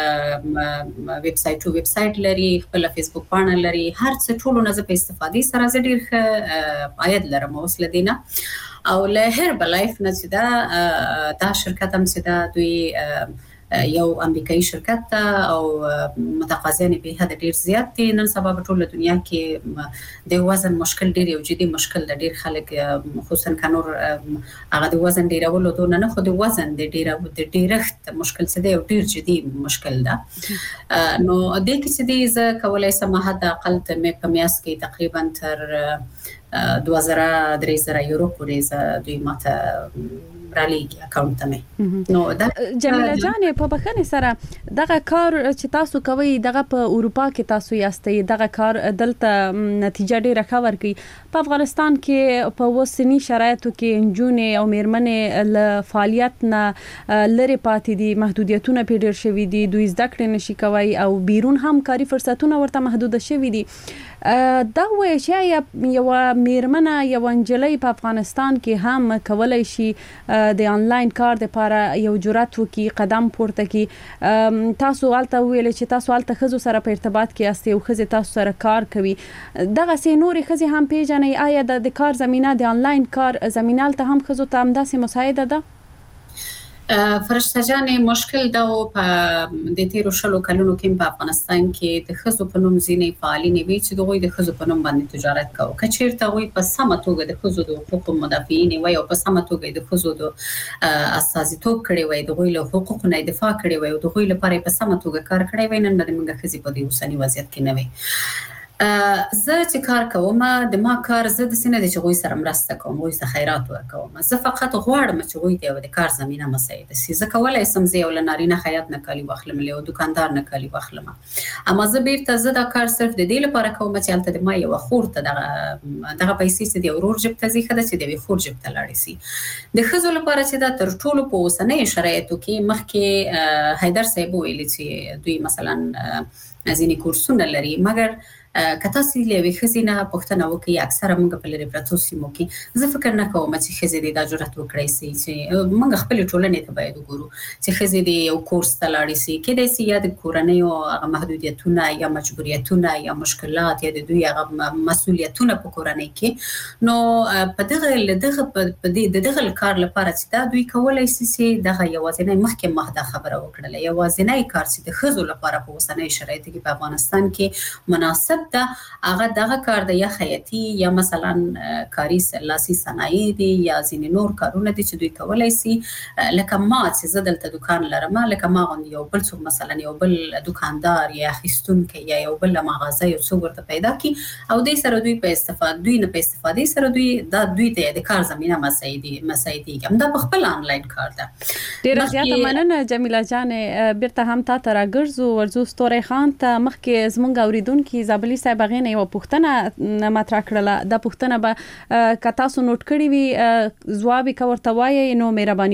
ویب سټ لري، خپل فیسبوک پاڼه لري، هر څه ټول نه زه په استفادې سره زه ډیر ښه عاید لرم اوس لدینه. او له هرب لایف نه چې دا شرکت هم چې دا دوی یو امریکایي شرکت ته او متقاضیان به حد ډیر زیات دي. نن سبا په ټوله دنیا کې د وزن مشکل ډیر یو جدي مشکل د ډیر خلک خصوصا کنور هغه د وزن ډیرولو دونه نه خو د وزن د ډیرښت مشکل څه دی او ډیر جدي مشکل ده. نو د کې چې دی زه کولای سم حد اقل مې په میاس کې تقریبا تر 2000 یورو پورې دوی ماته رالیږي اکاونټ ته. نو دا جمیله جان په بخښنې سره دغه کار چې تاسو کوي دغه په اروپا کې تاسو یاستئ، دغه کار دلته نتیجه ډیره ښه ورکړي. په افغانستان کې په وسنی شرایطو کې انجونې او میرمنې له فعالیت نه لري پاتې دي، محدودیتونه په ډیر شوي دي، دوی زده کړې نشي کوي او بیرون هم کاری فرصتونه ورته محدود شوي دي. دا وایي چې یو میرمنه یو انجلۍ په افغانستان کې هم کولای شي د آنلاین کار لپاره یو جرأت وکړي، قدم پورته کړي. تاسو البته ویل چې تاسو البته خزو سره په ارتباط کې یاستئ او خزه تاسو سره کار کوي، دغه سي نورې خزه هم پیژنئ، آیا د کار زمينه د آنلاین کار زمينه ته هم خزو ته هم داسې مساعده ده؟ فرشته جان مشکل دا په د تیرو شلو کلونو کې په افغانستان کې د خزو په نوم ځینې فعالین وی چې دغه د خزو په نوم باندې تجارت کوي، کچیرته وي په سمه توګه د خزو د حقوقو مدافعین وي او په سمه توګه د خزو د اساسیتوب کړي وي، دغه له حقوقو نه دفاع کړي وي او دغه لپاره په سمه توګه کار کړی وي. نن د موږ خزي په دې اوسنی وضعیت کې نه وي. زه چې کار کوم د ما کار زه د سینې د چغوي سره مرسته کوم، وای زه خیرات ورکوم، زه فقط غواړم چې وای دی د کار زمينه مساعد سي. زه کولای سم زه ول نارینه خیاط نه کالی واخلم له دکاندار نه کالی واخلم، اما زه بیرته زه د کار صرف د دې لپاره کوم چې البته د ما یو خورته دغه پیسې چې د ورور جب ته ځي خده چې د خور جب ته لاړ سي. د خزو لپاره چې دا تر ټولو په اوسنۍ شرایطو کې مخکې حیدر صاحب ویل چې دوی مثلا ځینې کورسونه لري، مګر کته سي لوي خزینه پښتنه وکي اکثره موږ په لري پراتو سیمو کې زه فکر نه کوم چې خزې د جرأت وکړي سي چې موږ خپل ټولنې ته باید وګورو چې خزې د یو کورس ته لاړ سي کېدای سي یا د کورنۍ او محدودیتونه یا مجبوریتونه یا مشکلات یا د دوی هغه مسؤلیتونه په کورنۍ کې نو په دغه کار لپاره چې دا دوی کولای سي دغه یوازینی مخکې مخده خبره وکړه یوازینی کار چې د خزو لپاره په اوسنۍ شرایطو کې په افغانستان کې مناسب ده هغه دغه کار د یا خیاطي یا مثلا کاری لاسي صنایع دي یا ځینې نور کارونه دي چې دوی کولای سي لکه ما چې زه دلته دکان لرم لکه ما غوندې یو بل څوک مثلا یو بل دکاندار یا اخیستونکی یا یو بل مغازه یو څوک ورته پیدا کی او دوی سره دوی په استفاده سره دوی ته د کار زمينه مساعدي کوم دا په خپل آنلاین کار ده. ډیره زیاته مننه جمیله جان بیرته هم تا ته راګرځو ورزو ستوري خان ته مخکې زمونږ اوریدونکو زابلی صاحب غینه یو پوښتنه مطرح کړله د پوښتنه به کتا سو نوٹ کړی وی جواب ورته وایي نو مهرباني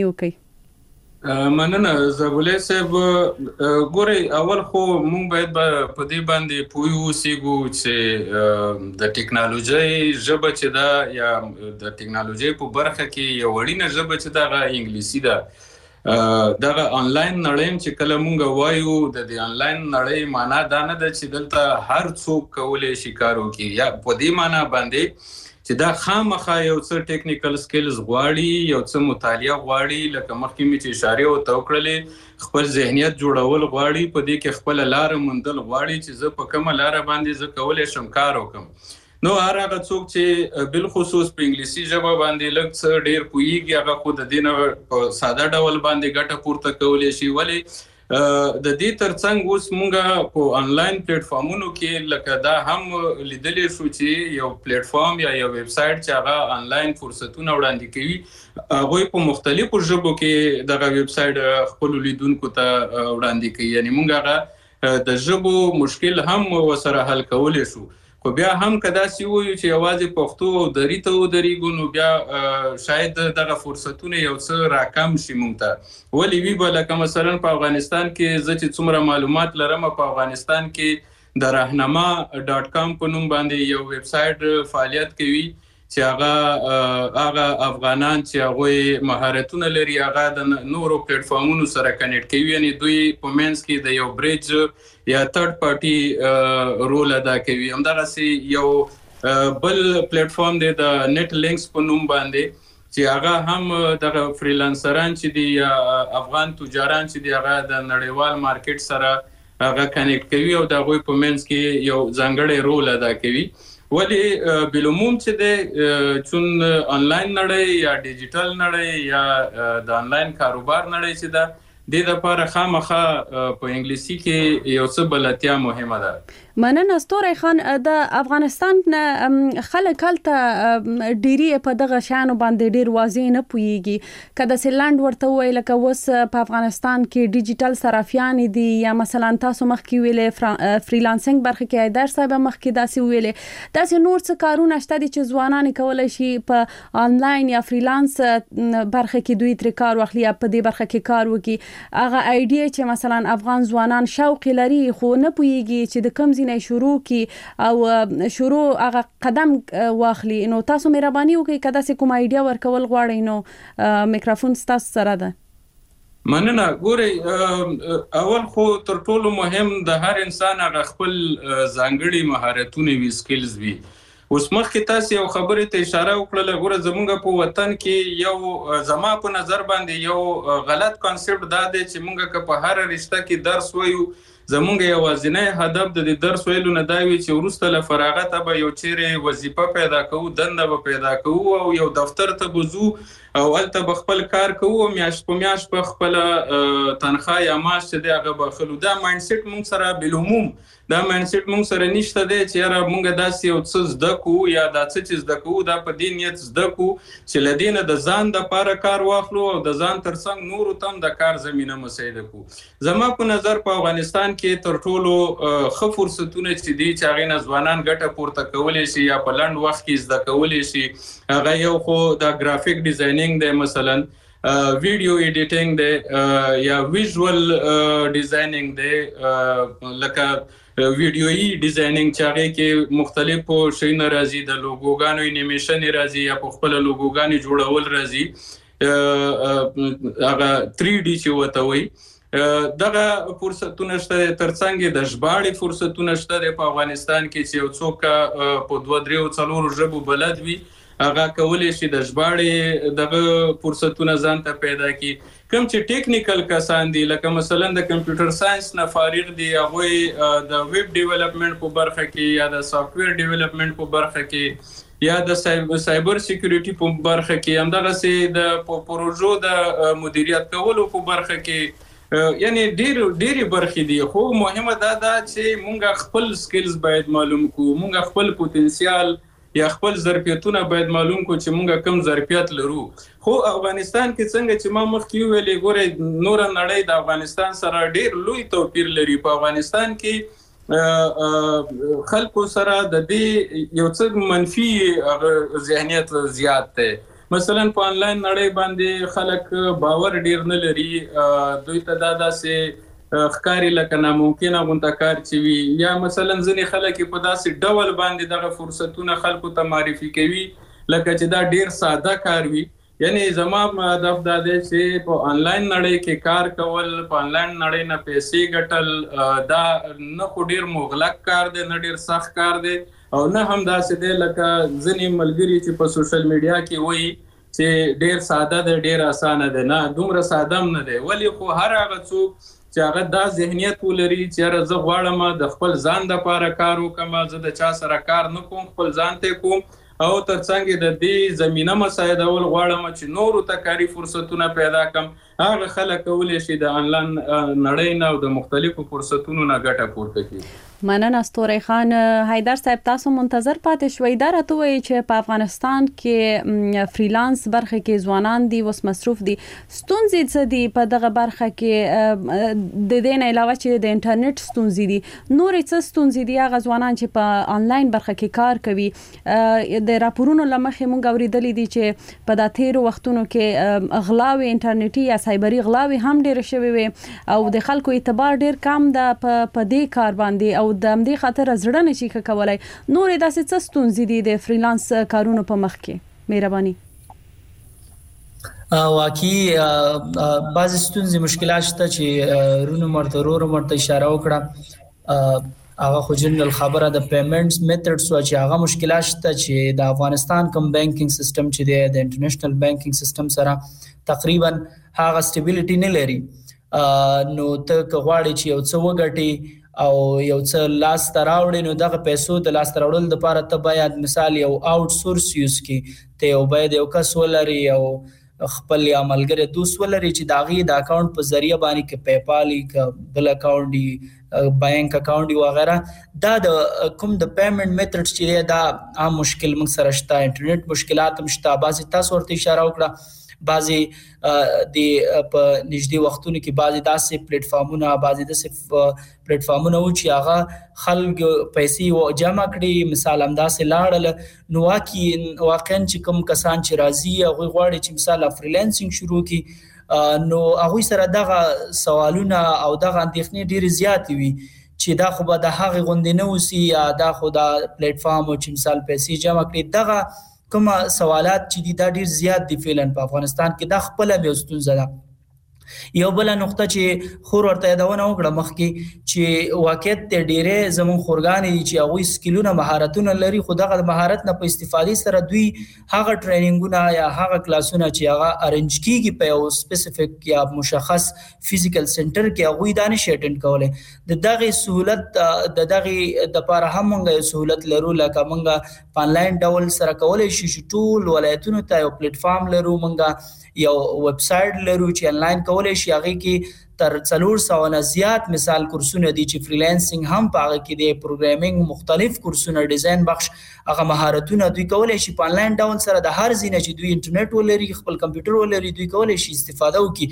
وکړئ. مننه زابلی صاحب ګوري اول خو مونږ باید په دې باندې پویو سیګو چې د ټیکنالوژي ژبه چې دا یا د ټیکنالوژي په برخه کې یو وړینه ژبه چې دا انګلیسي ده دغه آنلاین نړۍ چې کله مونږ وایو د دې آنلاین نړۍ معنا دا نه ده چې دلته هر څوک کولای شي کار وکړي یا په دې معنا باندې چې دا خامخا یو څه ټیکنیکل سکلز غواړي یو څه مطالعه غواړي لکه مخکې مې چې اشاره وکړلې خپل ذهنیت جوړول غواړي په دې کې خپل لار موندل غواړي چې زه په کومه لار باندې زه کولای شم کار وکم نو هغه څوک چې بل خصوص په انګلیسي ژبه باندې لږ څه ډیر پوهیږي هغه خو د دې په ساده ډول باندې ګټه پورته کولی شي ولی د دې ترڅنګ اوس مونږه په آنلاین پلیټ فارمونو کې لکه دا هم لیدلې شو چې یو پلیټ فارم یا یو ویب سایټ چې هغه آنلاین فرصتونه وړاندې کوي هغه په مختلفو ژبو کې دغه ویب سایټ خپل لیدونکو ته وړاندې کوي یعنی مونږ هغه د ژبو مشکل هم وسره حل کولی شو خو بیا هم کدا سی وایو چې یوازې پښتو او دری ته ودرېږو نو بیا شاید دغه فرصتونه یو څه راکم شي مونږ ته ولی وی به لکه مثلا په افغانستان کې زه چې څومره معلومات لرم په افغانستان کې د راهنما.com په نوم باندې یو ویب سایټ فعالیت کوي چې هغه افغانان چې هغه مهارتونه لري هغه د نورو پلیټ فارمونو سره کنیکټ کوي یعنی دوی په مینس کې د یو بریج یا تھرد پارټي رول ادا کوي همدغه سي یو بل پلیټ فارم دی د نت لینکس په نوم باندې چې هغه هم د فریلانسران چې دی یا افغان تجاران چې دی هغه د نړیوال مارکیټ سره هغه کنیکټ کوي او د غوي په مینس کې یو ځانګړی رول ادا کوي ولی بالعموم چې د چون آنلاین نړۍ یا ډیجیټل نړۍ یا د آنلاین کاروبار نړۍ چې ده د لپاره خامخا په انګلیسي کې یو څه بلتیا مهمه ده. مننه ستوري خان د افغانستان خلک هلته ډيري په دغه شانو باندې ډیر واضح نه پويږي کله سیلند ورته وای لکه وس په افغانستان کې ډیجیټل صرافیان دي یا مثلا تاسو مخکې ویلې فریلانسینګ برخه کې ایدار صاحب مخکې داسې ویلې داسې نور څه کارونه شته چې ځوانان کولای شي په آنلاین یا فریلانس برخه کې دوی تر کار واخلي په دې برخه کې کار وکړي هغه ایډیا چې مثلا افغان ځوانان شوق لري خو نه پويږي چې د کوم نه شروع کی او شروع هغه قدم واخلي نو تاسو مهرباني وکړئ کدا سې کوم ایډیا ورکول غواړئ نو میکروفون تاسو سره ده. مننه ګوري اول خو تر ټولو مهم د هر انسان هغه خپل ځانګړي مهارتونه وی سکلز وی اوس مخکې تاسو یو خبره ته اشاره وکړه ګوره زمونږ په وطن کې یو زما په نظر باندې یو غلط کانسپټ دا دی چې مونږ په هر رشته کې درس وایو زمونږ یوازینی هدف د درس ویلو نه دا وي چې وروسته له فراغت به یو چیرې وظیفه پیدا کوو دنده به پیدا کوو او یو دفتر ته بوزو او هلته به خپل کار کوو او میاشت په میاشت په خپل تنخواه یا معاش چې دی هغه به اخلو دا مایند سیټ مونږ سره بالعموم دا مایند سیټ مونږ سره نشته دی چې یاره مونږ داسې یو څه زده کوو یا دا څه چې زده کوو دا په دې نیت زده کوو چې له دې نه د ځان دپاره کار واخلو او د ځان تر څنګ نورو ته هم د کار زمینه مساعده کوو زما په نظر په افغانستان کې تر ټولو ښه فرصتونه چې دي چې هغې نه ځوانان ګټه پورته کولی شي یا په لنډ وخت کې زده کولی شي هغه یو خو د ګرافیک ډیزاینینګ دی مثلا ویډیو ایډیټینګ دی یا ویژوال ډیزاینینګ دی لکه ویډیويي ډیزاینینګ چې هغه کې مختلفو شیانو راځي د لوګوګانو انیمیشن راځي یا په خپل لوګوګانو جوړول راځي هغه 3D چې وته وي دغه فرصتونه شته ترڅنګ د ژباړې فرصتونه شته په افغانستان کې چې یو څوک په 2-3 ژبو بلد وي هغه کولای شي د ژباړې دغه فرصتونه ځان ته پیدا کړي کوم چې ټیکنیکل کسان دي لکه مثلا د کمپیوټر ساينس نه فارغ دي هغه د ویب ډیولپمنٹ په برخه کې یا د سافټویر ډیولپمنٹ په برخه کې یا د سایبر سکیورټي په برخه کې همدغه سي د پروژو د مدیریت کولو په برخه کې یعنی ډېری برخې دي خو مهمه ده چې مونږ خپل سکلز باید معلوم کو مونږ خپل پوتنسیال یا خپل ظرفیتونه باید معلوم کو چې مونږ کم ظرفیت لرو خو افغانستان کې څنګه چې ما مخکې ویلې ګوره نور نړۍ د افغانستان سره ډېر لوی توپیر لري په افغانستان کې خلکو سره د دې یو څه منفي ذهنیت زیات دی مثلا په انلاین نړۍ باندې خلک باور ډیر نه لري دوی ته دا داسې ښکاری لکه ناممکنه غونډه کار چې وي یا مثلا ځینې خلک په داسې ډول باندې دغه فرصتونه خلکو ته معرفي کوي لکه چې دا ډیر ساده کار وي یعنی زما هدف دا دی چې په انلاین نړۍ کې کار کول په انلاین نړۍ نه پیسې ګټل دا نه خو ډیر مغلق کار دی نه ډیر سخت کار دی او نه هم داسې دی لکه ځینې ملګري چې په سوشل میډیا کې وایي چې ډیر ساده دی ډیر اسانه دی نه دومره ساده هم نه دی ولې خو هر هغه څوک چې هغه دا ذهنیت ولري چې زه غواړم د خپل ځان لپاره کار وکړم زه د چا سره کار نه کوم خپل ځان ته کوم او ترڅنګ د دې زمينه مساعدول غواړم چې نورو ته کاری فرصتونه پیدا کړم هغه خلک کولای شي د انلاین نړۍ نه او د مختلفو فرصتونو نه ګټه پورته کړي مننه ستوري خان حیدر صاحب تاسو منتظر پاتې شوي دا راته وایي چې په افغانستان کې فریلانس برخه کې ځوانان دي وس مصروف دي ستونزې څه دي په دغه برخه کې د دې نه علاوه چې د انټرنیټ ستونزې دي نور څه ستونزې دي هغه ځوانان چې په انلاین برخه کې کار کوي د راپورونو لمخې مونږ اوریدلې دي چې په داتیرو وختونو کې اغلاوي انټرنیټي یا سایبری اغلاوي هم ډېر شوي وي او د خلکو اعتبار ډېر کم ده په دې کار باندې او د همدې خاطر زړه نشي کولای نور داسې څه ستونزې دي د فریلانس کارونو په مخ کې مهرباني واقعي بعض ستونزې مشکلات شته چې رونو مرته اشاره وکړه هغه خو جنرال خبره د پیمنټس میتھډز او چې هغه مشکلات شته چې د افغانستان کوم بانکینګ سیستم چې د انټرنیشنل بانکینګ سیستم سره تقریبا هغه سټیبিলিټی نه لري نو ته غواړې چې یو څه وګټې او یو څه لاس تراوړې نو دغه پیسو د لاس تراوړل لپاره ته باید مثال یو آوټ سورس یوز کی ته یو باید یو کس ولري او خپل عملګری دوست ولري چې داغي د اکاونټ په ذریعہ باندې کې پیپال ک بل اکاونټ دی بانک اکاونټ دی وغیرہ دا د کوم د پیمنٹ میتھډز چې دا عام مشکل موږ سره شته انټرنیټ مشکلات هم شته بعضی تاسو ورته اشاره وکړه بعضی د په نږدې وختونو کې بعضی داسې پلیټفارمونه بعضی داسې پلیټفارمونه و چې هغه خلک پیسې جمع کړي مثال همداسې لاړل نو واقعا چې کوم کسان چې راځي هغه غواړي چې مثال فریلانسینګ شروع کړي نو هغه سره دغه سوالونه او دغه اندېښنې ډېر زیات وي چې دا خو به د هغه غوندې نه وسی یا دا خو دا پلیټفارم چې مثال پیسې جمع کړي دغه کوم سوالات چې دا ډیر زیات دي فعلا په افغانستان کې د خپل به ستونزه ده یو بل نقطه چې خور ورته یادونه وکړه مخکې چې واقعیت ډیره زمون خورګانې دي چې هغه سکیلونه مهارتونه لري خو دغه مهارت نه په استفادې سره دوی هغه ټریننګونه یا هغه کلاسونه چې هغه ارنج کیږي په یو سپیسیفیک یا مشخص فزیکل سنټر کې هغه دانش اټینډ کولای د دغه سہولت د دغه د لپاره هم موږ سہولت لرو لکه موږ په انلاین ډول سره کولای شو چې ټول ولایتونو ته یو پلیټ فارم لرو موږ یو ویب سټ لرو چې انلاین کولای شي هغه کې تر 400 نه زیات مثال کورسونه دي چې فریلانسینګ هم پاره کې دي پروګرامینګ مختلف کورسونه ډیزاین بخش هغه مهارتونه دوی کولای شي په انلاین ډول سره د هر ځینې چې دوی انټرنیټ ولري خپل کمپیوټر ولري دوی کولای شي استفاده وکړي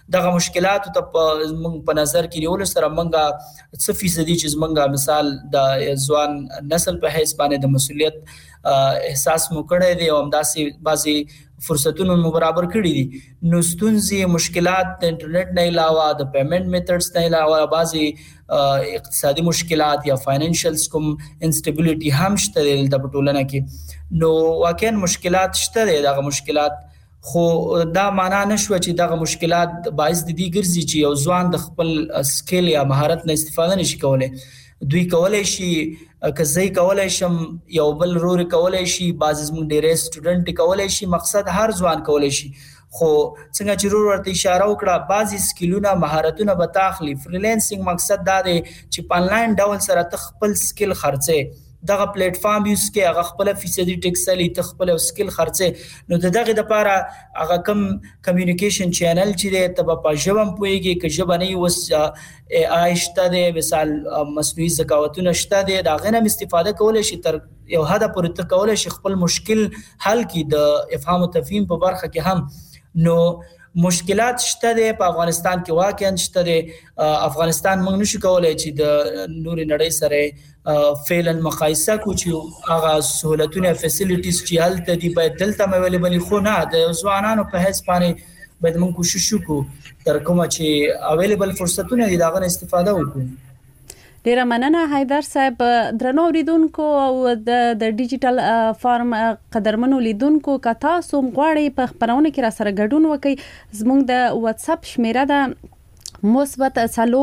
دغه مشکلات ته موږ په نظر کې نیول سره موږ څه فیصدي چې موږ مثال د ځوان نسل په حساب باندې د مسولیت احساس مو کړی دی او همداسې بعضي فرصتونو مو برابر کړی دي. نو ستونزې مشکلات د انټرنیټ نه علاوه د پیمنٹ میتھډز نه علاوه بعضي اقتصادي مشکلات یا فاینانشلز کوم انسټیبিলিټي هم شته د ټولنه کې. نو واقعا مشکلات شته دغه مشکلات خو دا معنا نشو چې دغه مشکلات باعث د دې ګرځي چې یو ځوان د خپل سکیل یا مهارت نه استفاده نشي کولای. دوی کولای شي کزای کولای شم یو بل رور کولای شي بعض زموږ ډېر سټوډنټ کولای شي مقصد هر ځوان کولای شي خو څنګه چې ورته اشاره وکړه بعضی سکیلونه مهارتونه به تاخلي. فریلانسینګ مقصد دا دی چې په انلاین ډول سره خپل سکیل خرڅې دغه پلیټ فارم یوز کې هغه خپل فیصدي ټیکس لري ته خپل سکیل خرڅې نو دغه د لپاره هغه کم کمیونیکیشن چینل چې ته په ژبه پويږي کې ژبه نه وس آی شته د مثال مصنوعي ذکاوتونه شته د غنه استفاده کول شي تر یو حد پورې ته کول شي خپل مشکل حل کی د افهام او تفهیم په برخه کې هم. نو مشکلات شته په افغانستان کې واقعا شته افغانستان موږ نشو کولای چې د نور نړۍ سره فعلا مقایسه کو چې هغه سہولتونه فیسیلیټیز چې هلته دي باید دلته اویلیبل خو نه د ځوانانو په هیڅ باندې باید موږ کوشش وکړو تر کومه چې اویلیبل فرصتونه دي داغه استفاده وکړو. ډیره مننه حیدر صاحب. درنو اوریدونکو او د ډیجیټل فارم قدرمنو لیدونکو که تاسو غواړئ په خبرونه کې را سره ګډون وکړئ زموږ د واتس اپ شمیره ده مثبت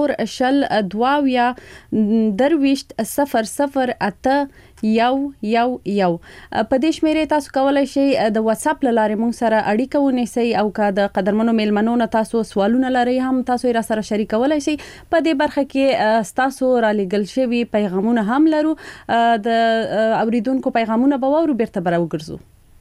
4 درویشت 00 1 په دې شمیره تاسو کولای شئ د واتس اپ لارې مونږ سره اړیکه ونیسئ او که د قدرمنو میلمنو نه تاسو سوالونه لرئ هم تاسو را سره شریکولای شئ. په دې برخه کې تاسو را لګل شوی پیغامونه هم لرو د اوریدونکو پیغامونه به وورو بیرته براوګرځو.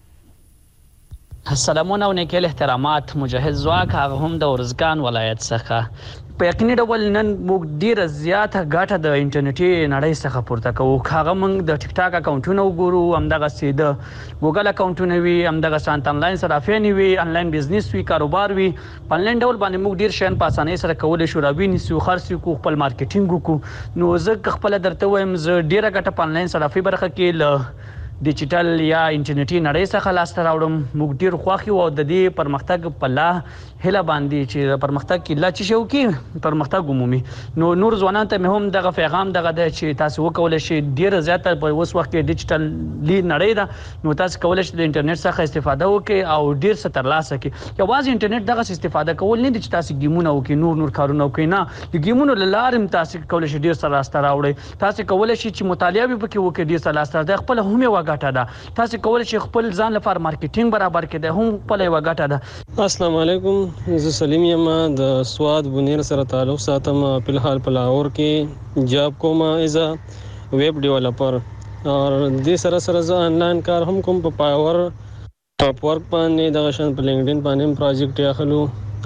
سلامونه او نیکل احترامات مجهز ځواک هغه هم د ورزګان ولایت څخه په یقیني ډول نن موږ ډیره زیاته ګټه د انټرنیټي نړۍ څخه پورته کوو. هغه موږ د ټیک ټاک اکاونټونه وګورو همدغه سي د ګوګل اکاونټونه وي همدغه سانت انلاین صرافین وي انلاین بزنس وي کاروبار وي په انلاین ډول باندې موږ ډیر شین په اسانۍ سره کولای شو راوي نسو خرڅ کو خپل مارکیټینګ وکړو. نو زه خپل درته وایم زه ډیره ګټه په انلاین صرافي برخه کې ل ډیجیټل یا انټرنیټي نړۍ څخه لاسته راوړم. موږ ډیر خوښ یو د دې پرمختګ په لاره هله باندې چې پرمختګ کې لا چې شو کې پرمختګ عمومي. نو نور ځوانان ته هم دغه پیغام دغه د چې تاسو وکولای شئ ډیر زیاته په اوس وخت کې ډیجیټل نړۍ ده نو تاسو کولای شئ د انټرنیټ څخه استفاده وکړئ او ډیر څه ترلاسه کړئ. یوازې انټرنیټ دغه استفاده کول نه دي چې تاسو گیمونه وکړئ نور کارونه وکړئ نه د گیمونو لارم تاسو کولای شئ ډیر څه لاسته راوړئ. تاسو کولای شئ چې مطالعه وکړئ وکړئ ډیر څه لاسته راوړئ خپل هم یو ګټه ده. تاسو کولای شئ خپل ځان لپاره مارکیټینګ برابر کړئ هم خپل یو ګټه ده. السلام علیکم زه سلیم یم د سواد بنیر سره تعلق ساتم په الحال په لاهور کې جاب کوم ایز ا ویب ډیولپر او د سره سره زه انلاین کار هم کوم په پاور ټاپ ورک باندې د غشن په لینکډین باندې پروجیکټ اخلو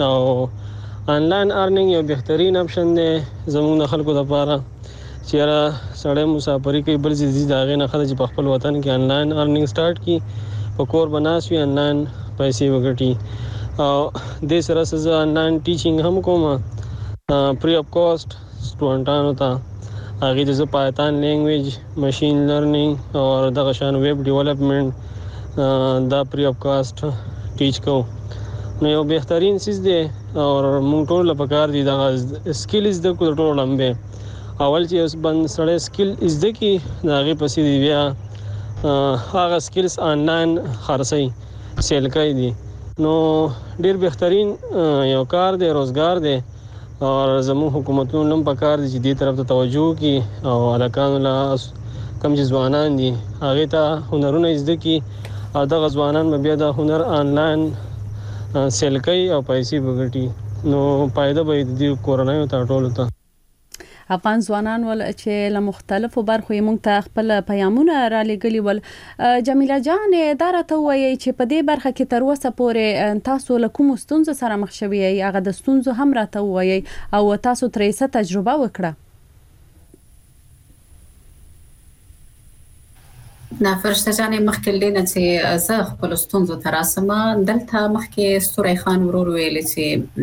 او انلاین ارنینګ یو بهترین اپشن دی زموږ خلکو لپاره چې سړی مسافری کوي بل ځای دا غي نه خلک په خپل وطن کې انلاین ارنینګ سٹارټ کی په کور بناسوي انلاین پیسې وګټي او د سره سره انلاین ټیچینګ هم کوم فری اف کاست سټوډنټانو ته هغه د پایتان لینګویج ماشين لرنینګ او د غشان ویب ډیولپمنٹ دا فری اف کاست ټیچ کو نو یو بهترین سیس دی او مونږ ټول په کار دي دا سکیلز د ټول لمبه اول چې بند سره سکیل از د کی داغه پسې دی بیا هغه سکیلز آنلاین خرڅي سیل کوي دي نو ډیر بهترین یو کار دی روزګار دی او زموږ حکومتونو هم په کار دي چې دې طرف ته توجه کوي او الکان لا کم ځوانان دي هغه ته هنرونه زده کی او د ځوانان بیا د هنر آنلاین سیل کوي او پیسې وګټي نو پایده به د کورونای ته ټول ته افغان ځوانان ول چې له مختلفو برخو یې مونږ ته خپل پیغامونه را لګلی ول. جمیله جان اداره ته وایي چې په دې برخه کې تر اوسه پورې تاسو له کوم ستونزو سره مخ شوي یې هغه د ستونزو هم راته وایي او تاسو ترې څه تجربه وکړه. نه فرشته جانې مخکې لینه چې زه خپل ستونزو ته راسم دلته مخکې ستوري خان ورور ویل چې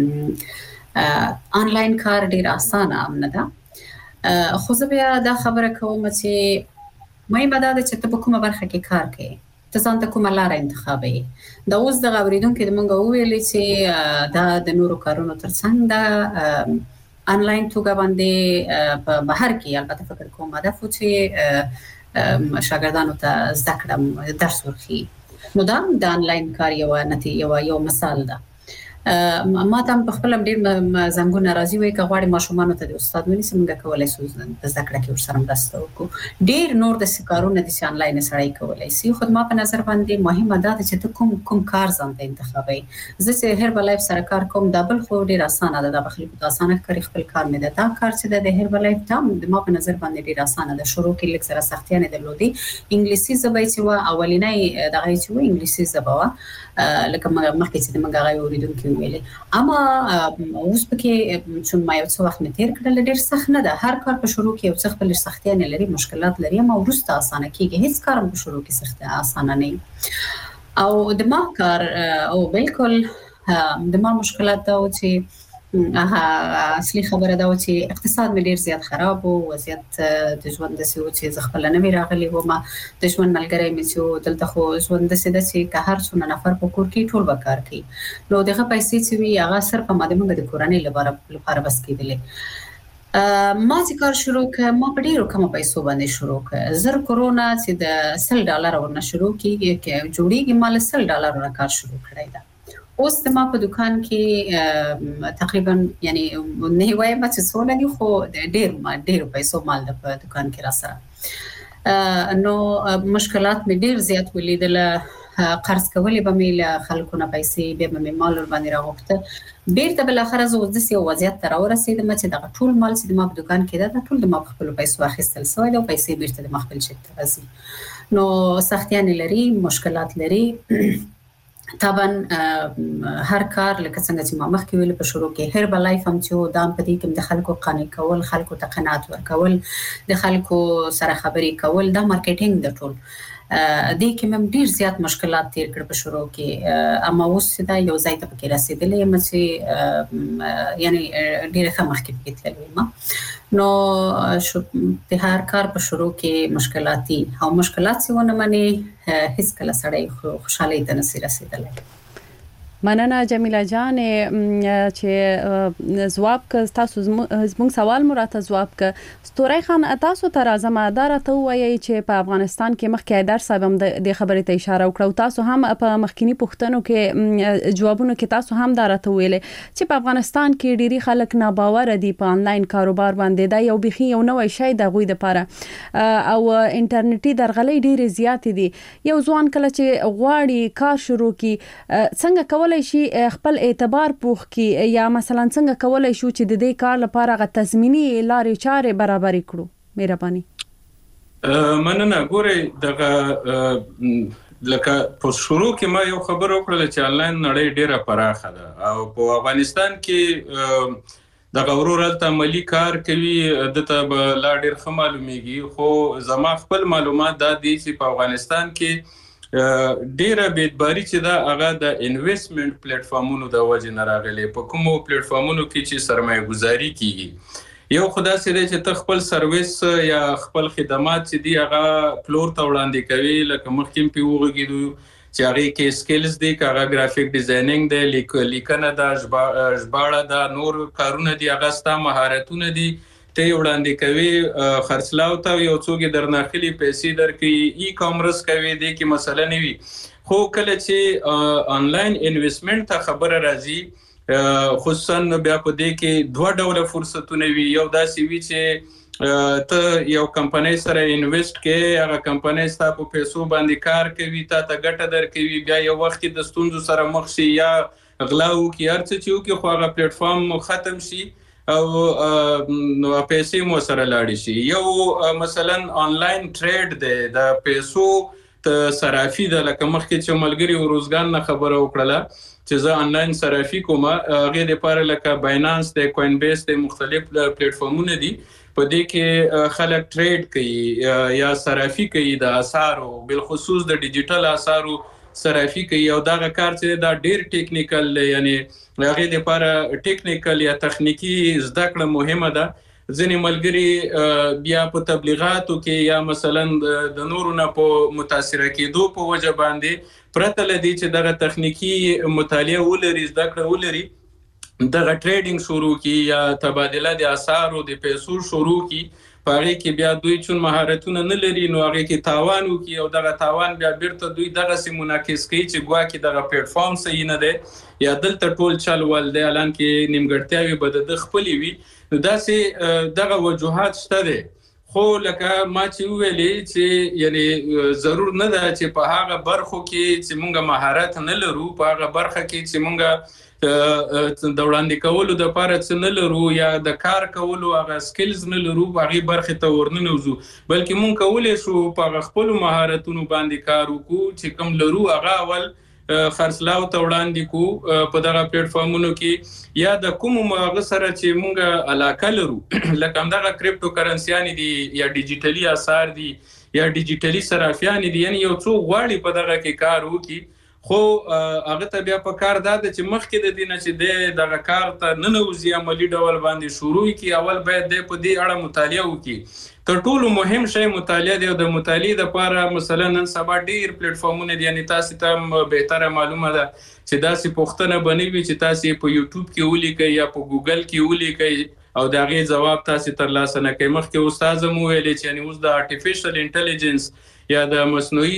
آنلاین کار ډیر اسانه نه ده خو زه بیا دا خبره کوم چې مهمه ده چې ته په کومه برخه کې کار کوې ته ځان ته کومه لاره انتخابوي دا اوس د اوریدونکو د مونږ ویل چې دا د نورو کارونو ترڅنګ دا آنلاین توګه باندې په بهر کې البته فکر کوم هدف چې شاګردانو ته زده کړم درس ورکړي نو دا د آنلاین کار یو مثال ده ما ته په خپل ډیر زنګونه راځي وای که غواړي ماشومان ته د استاد ونی څنګه کولای شو د زده کړه کې ورسره مرسته وکړو ډیر نور د کارونه د آنلاین سره کولای شي خو ما په نظر باندې مهمه ده چې ته کوم کار ځان ته انتخابي زه چې هربل لایف سره کار کوم دبل خو ډیر اسانه ده د بخلي په اسانه کاری خپل کار مې ده دا کار چې د هربل لایف ته ما په نظر باندې ډیر اسانه ده شروع کې لږ سره سختیانه درلودي انګلیسي زبې چې اولینې دغه چې انګلیسي زبوا لکه مخکې چې موږ غوړو اوریدونکو ویلې اما اوس پکې چې ما یو څه وخت تیر کړل ډیر سخت نه ده هر کار په شروع کې یو څه خپل سختیانه لري مشکلات لري اما ورسته اسانه کیږي هیڅ کار په شروع کې سخت اسانه نه او د ما کار او بالکل د ما مشکلات دا و چې اصلي خبره دا و چې اقتصاد مې ډیر زیات خراب او وضعیت د ژوند د سیو چې خپل نه مې راغلی و ما د ژوند ملګری مې چې دلته خو ژوند د سیده چې که هر څونه نفر په کور کې ټول وکړ کوي نو دغه پیسې چې وی هغه صرف ماده موږ د کورنۍ لپاره بس کېدلې ما چې کار شروع کړم ما په ډیرو کم پیسو باندې شروع کړم زر کرونا چې د $100 ورنه شروع کیږي کې جوړیږي مال $100 ورنه کار شروع کړی دا اوس ما په دکان کې تقریبا یعنی نه وایم چې څونه دي خو ډیر پیسو مال په دکان کې را سره نو مشکلات مې ډیر زیات ولیدل قرض کولې به مې له خلکو نه پیسې به مې مال ور باندې راغوښته بیرته بل اخر زه د سیو وضعیت تر ورسېدم چې دا ټول مال چې ما په دکان کې دا ټول د ما خپل پیسو اخیستل سوی او پیسې بیرته د خپل شک ته راځي نو سختیان لري مشکلات لري طبعا هر کار لکه څنګه چې ما مخکې ویل په شروع کې هربل لایف هم چې دام پدې کې د خلکو قانع کول خلکو ته قناعت ورکول د خلکو سره خبرې کول دا مارکیټینګ د ټول دې کې مم ډیر زیات مشکلات تیر کړ په شروع کې اما اوس دا یو ځای ته پکې رسیدلې یم چې یعنی ډیر ښه مخکې کېدلې ما نو د هر کار په شروع کې مشکلاتي او مشکلات څه ونه معنی هیڅ کله سړی خوشاله ته نشي رسیدلی مننه جمیله جان چې جواب ک تاسو زموږ سوال مراته جواب ک ستوري خان تاسو ته راځم اداره ته وایي چې په افغانستان کې مخکې در صاحب هم د خبرې ته اشاره وکړو تاسو هم په مخکینی پوښتنو کې جوابونو کې تاسو هم دارته ویلې چې په افغانستان کې ډيري خلک ناباور دي په انلاین کاروبار باندې دا یو بخي یو نوې شی د غوي لپاره او انټرنیټي درغلې ډېر زیات دي یو ځوان کله چې غواړي کار شروع کی څنګه کولای شي خپل اعتبار پوخ کی یا مثلا څنګه کولای شو چې د دې کار لپاره غو تضمینی لارې چارې برابر کړو مهرباني مننه ګوري دغه لکه په شروع کې ما یو خبر وکړل چې آنلاین نړۍ ډیره پراخه ده او په افغانستان کې د غورورل تعاملي کار کوي دته لا ډیر ښه معلومیږي خو زما خپل معلومات دا دي چې په افغانستان کې ډیره بیتباری چې دا هغه د انویسټمنټ پلیټ فارمونو د وجه نه راغلي په کومو پلیټ فارمونو کې چې سرمایه گذاري کیږي یو خدا سره چې ته خپل سرویس یا خپل خدمات چې دی هغه فلور ته وړاندې کوي لکه مخکې په وګړو چې هغه کې سکلز دي هغه گرافیک ډیزاینینګ دی لیکنه دا ژباړه دا نور کارونه دي هغه ستا مهارتونه دي ته وړاندې کوي خرڅلاو ته یو څوک درناخلي پیسې درکې ای کامرس کوي د کې مسله نه وي خو کله چې آنلاین انویسټمنټ ته خبره راځي خصوصا بیا په دې کې دوه ډول فرصتونه وي یو داسې وي چې ته یو کمپنۍ سره انویسټ کې هغه کمپنۍ ستاسو په پیسو باندې کار کوي ته ګټه درکوي بیا یو وخت کې د ستونزو سره مخ شي یا غلاو کې هرڅه چې خو هغه پلیټ فارم ختم شي او نو پیسې مو سره لاړ شي یو مثلا آنلاین ټریډ دی د پیسو ته صرافي د لکه مخکې چې ملګری وروزګان نه خبره وکړه چې زه آنلاین صرافي کوم هغه د لپاره لکه باینانس د کوین بیس د مختلف پلیټ فارمونه دي په دې کې خلک ټریډ کوي یا صرافي کوي د اسعارو بل خصوص د ډیجیټل اسعارو صرافي کوي او دا کار چې دا ډیر ټیکنیکل یعنی هغه لپاره ټیکنیکل یا تخنیکی زده کړه مهمه ده ځینې ملګری بیا په تبلیغاتو کې یا مثلا د نورو نه په متاثره کېدو په وجه باندې پرته لدی چې دغه تخنیکی مطالعه ولري زده کړه ولري دغه ټریډینګ شروع کی یا تبادله د اسعارو د پیسو شروع کی پاره کې بیا دوی چون مهارتونه نه لري نو هغه کې تاوان وکي او دغه تاوان بیا بیرته دوی دغه سي منعکس کوي چې ګواکې دغه پلیټ فارم صحیح نه دی یا دلته ټول چل ول دی الان کې نیمګړتیاوي بد د خپلې وي نو داسې دغه وجوهات شته دي خو لکه ما چې ویلې چې یعنی ضرور نه ده چې په هغه برخو کې چې مونږه مهارت نه لرو په هغه برخه کې چې مونږه د وړاندې کولو د لپاره څه نه لرو یا د کار کولو هغه سکلز نه لرو هغه برخه ته ورننوزو بلکې مونږ کولای شو په خپل مهارتونو باندې کار وکړو چې کوم لرو هغه اول خرڅلاو ته وړاندې کو په دغه پلیټ فارمونو کې یا د کوم مغه سره چې مونږه علاقه لرو لکه همدغه کریپټو کرنسيان دي یا ډیجیټلي اسعار دي یا ډیجیټلي صرافیان دي یعنی یو څو غواړي په دغه کې کار وکړي خو هغه ته بیا په کار ده چې مخکې د دینه چې دغه کار ته ننوځي عملی ډول باندې شروع کی اول باید د په دې اړه مطالعه وکړي تر ټولو مهم شی مطالعه دی او د مطالعې لپاره مثلا نن سبا ډیر پلیټ فارمونه دي یعنی تاسو ته بهتره معلومه ده چې داسې پوښتنه بنوي چې تاسو په یوټیوب کې ولیکئ یا په ګوګل کې ولیکئ او دا غي جواب تاسو ترلاسه نه کوي مخکې استاد مو ویل چې یعنی اوس د ارتفیشل انټيليجنس یا د مصنوعي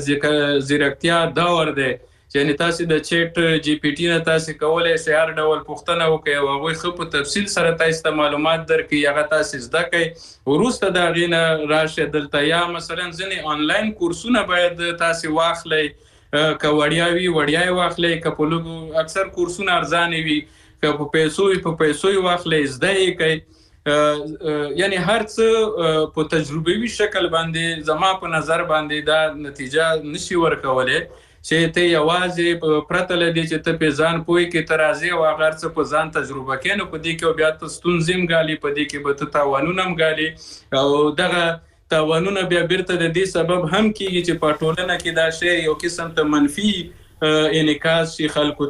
ځیرکتیا دور دی یعنی تاسو د چیټ جی پی ټی نه تاسو کولای شئ هر ډول پوښتنه وکړئ او هغه خو په تفصیل سره تاسو ته معلومات درکړي هغه تاسو زده کړئ وروسته دا غینه راشه دلته یا مثلا ځنې آنلاین کورسونه باید تاسو واخلئ وړیاوي واخلئ که په لږو اکثر کورسونه ارزانه وي که په پیسو واخلئ زده یې کوئ یعنی هر څه په تجربوي شکل باندې زما په نظر باندې دا نتیجه نشي ورکولای چې ته یوازې پرته لدی چې ته په ځان پوي کې ترازی او هغه څه په ځان تجربه کینو په دې کې بیا ته ستونزم غالي په دې کې به ته تاوانونم غالي او دغه تاوانونه بیا بیرته د دې سبب هم کیږي چې په ټولنه کې دا شی یو قسم ته منفي انعکاس شي خلکو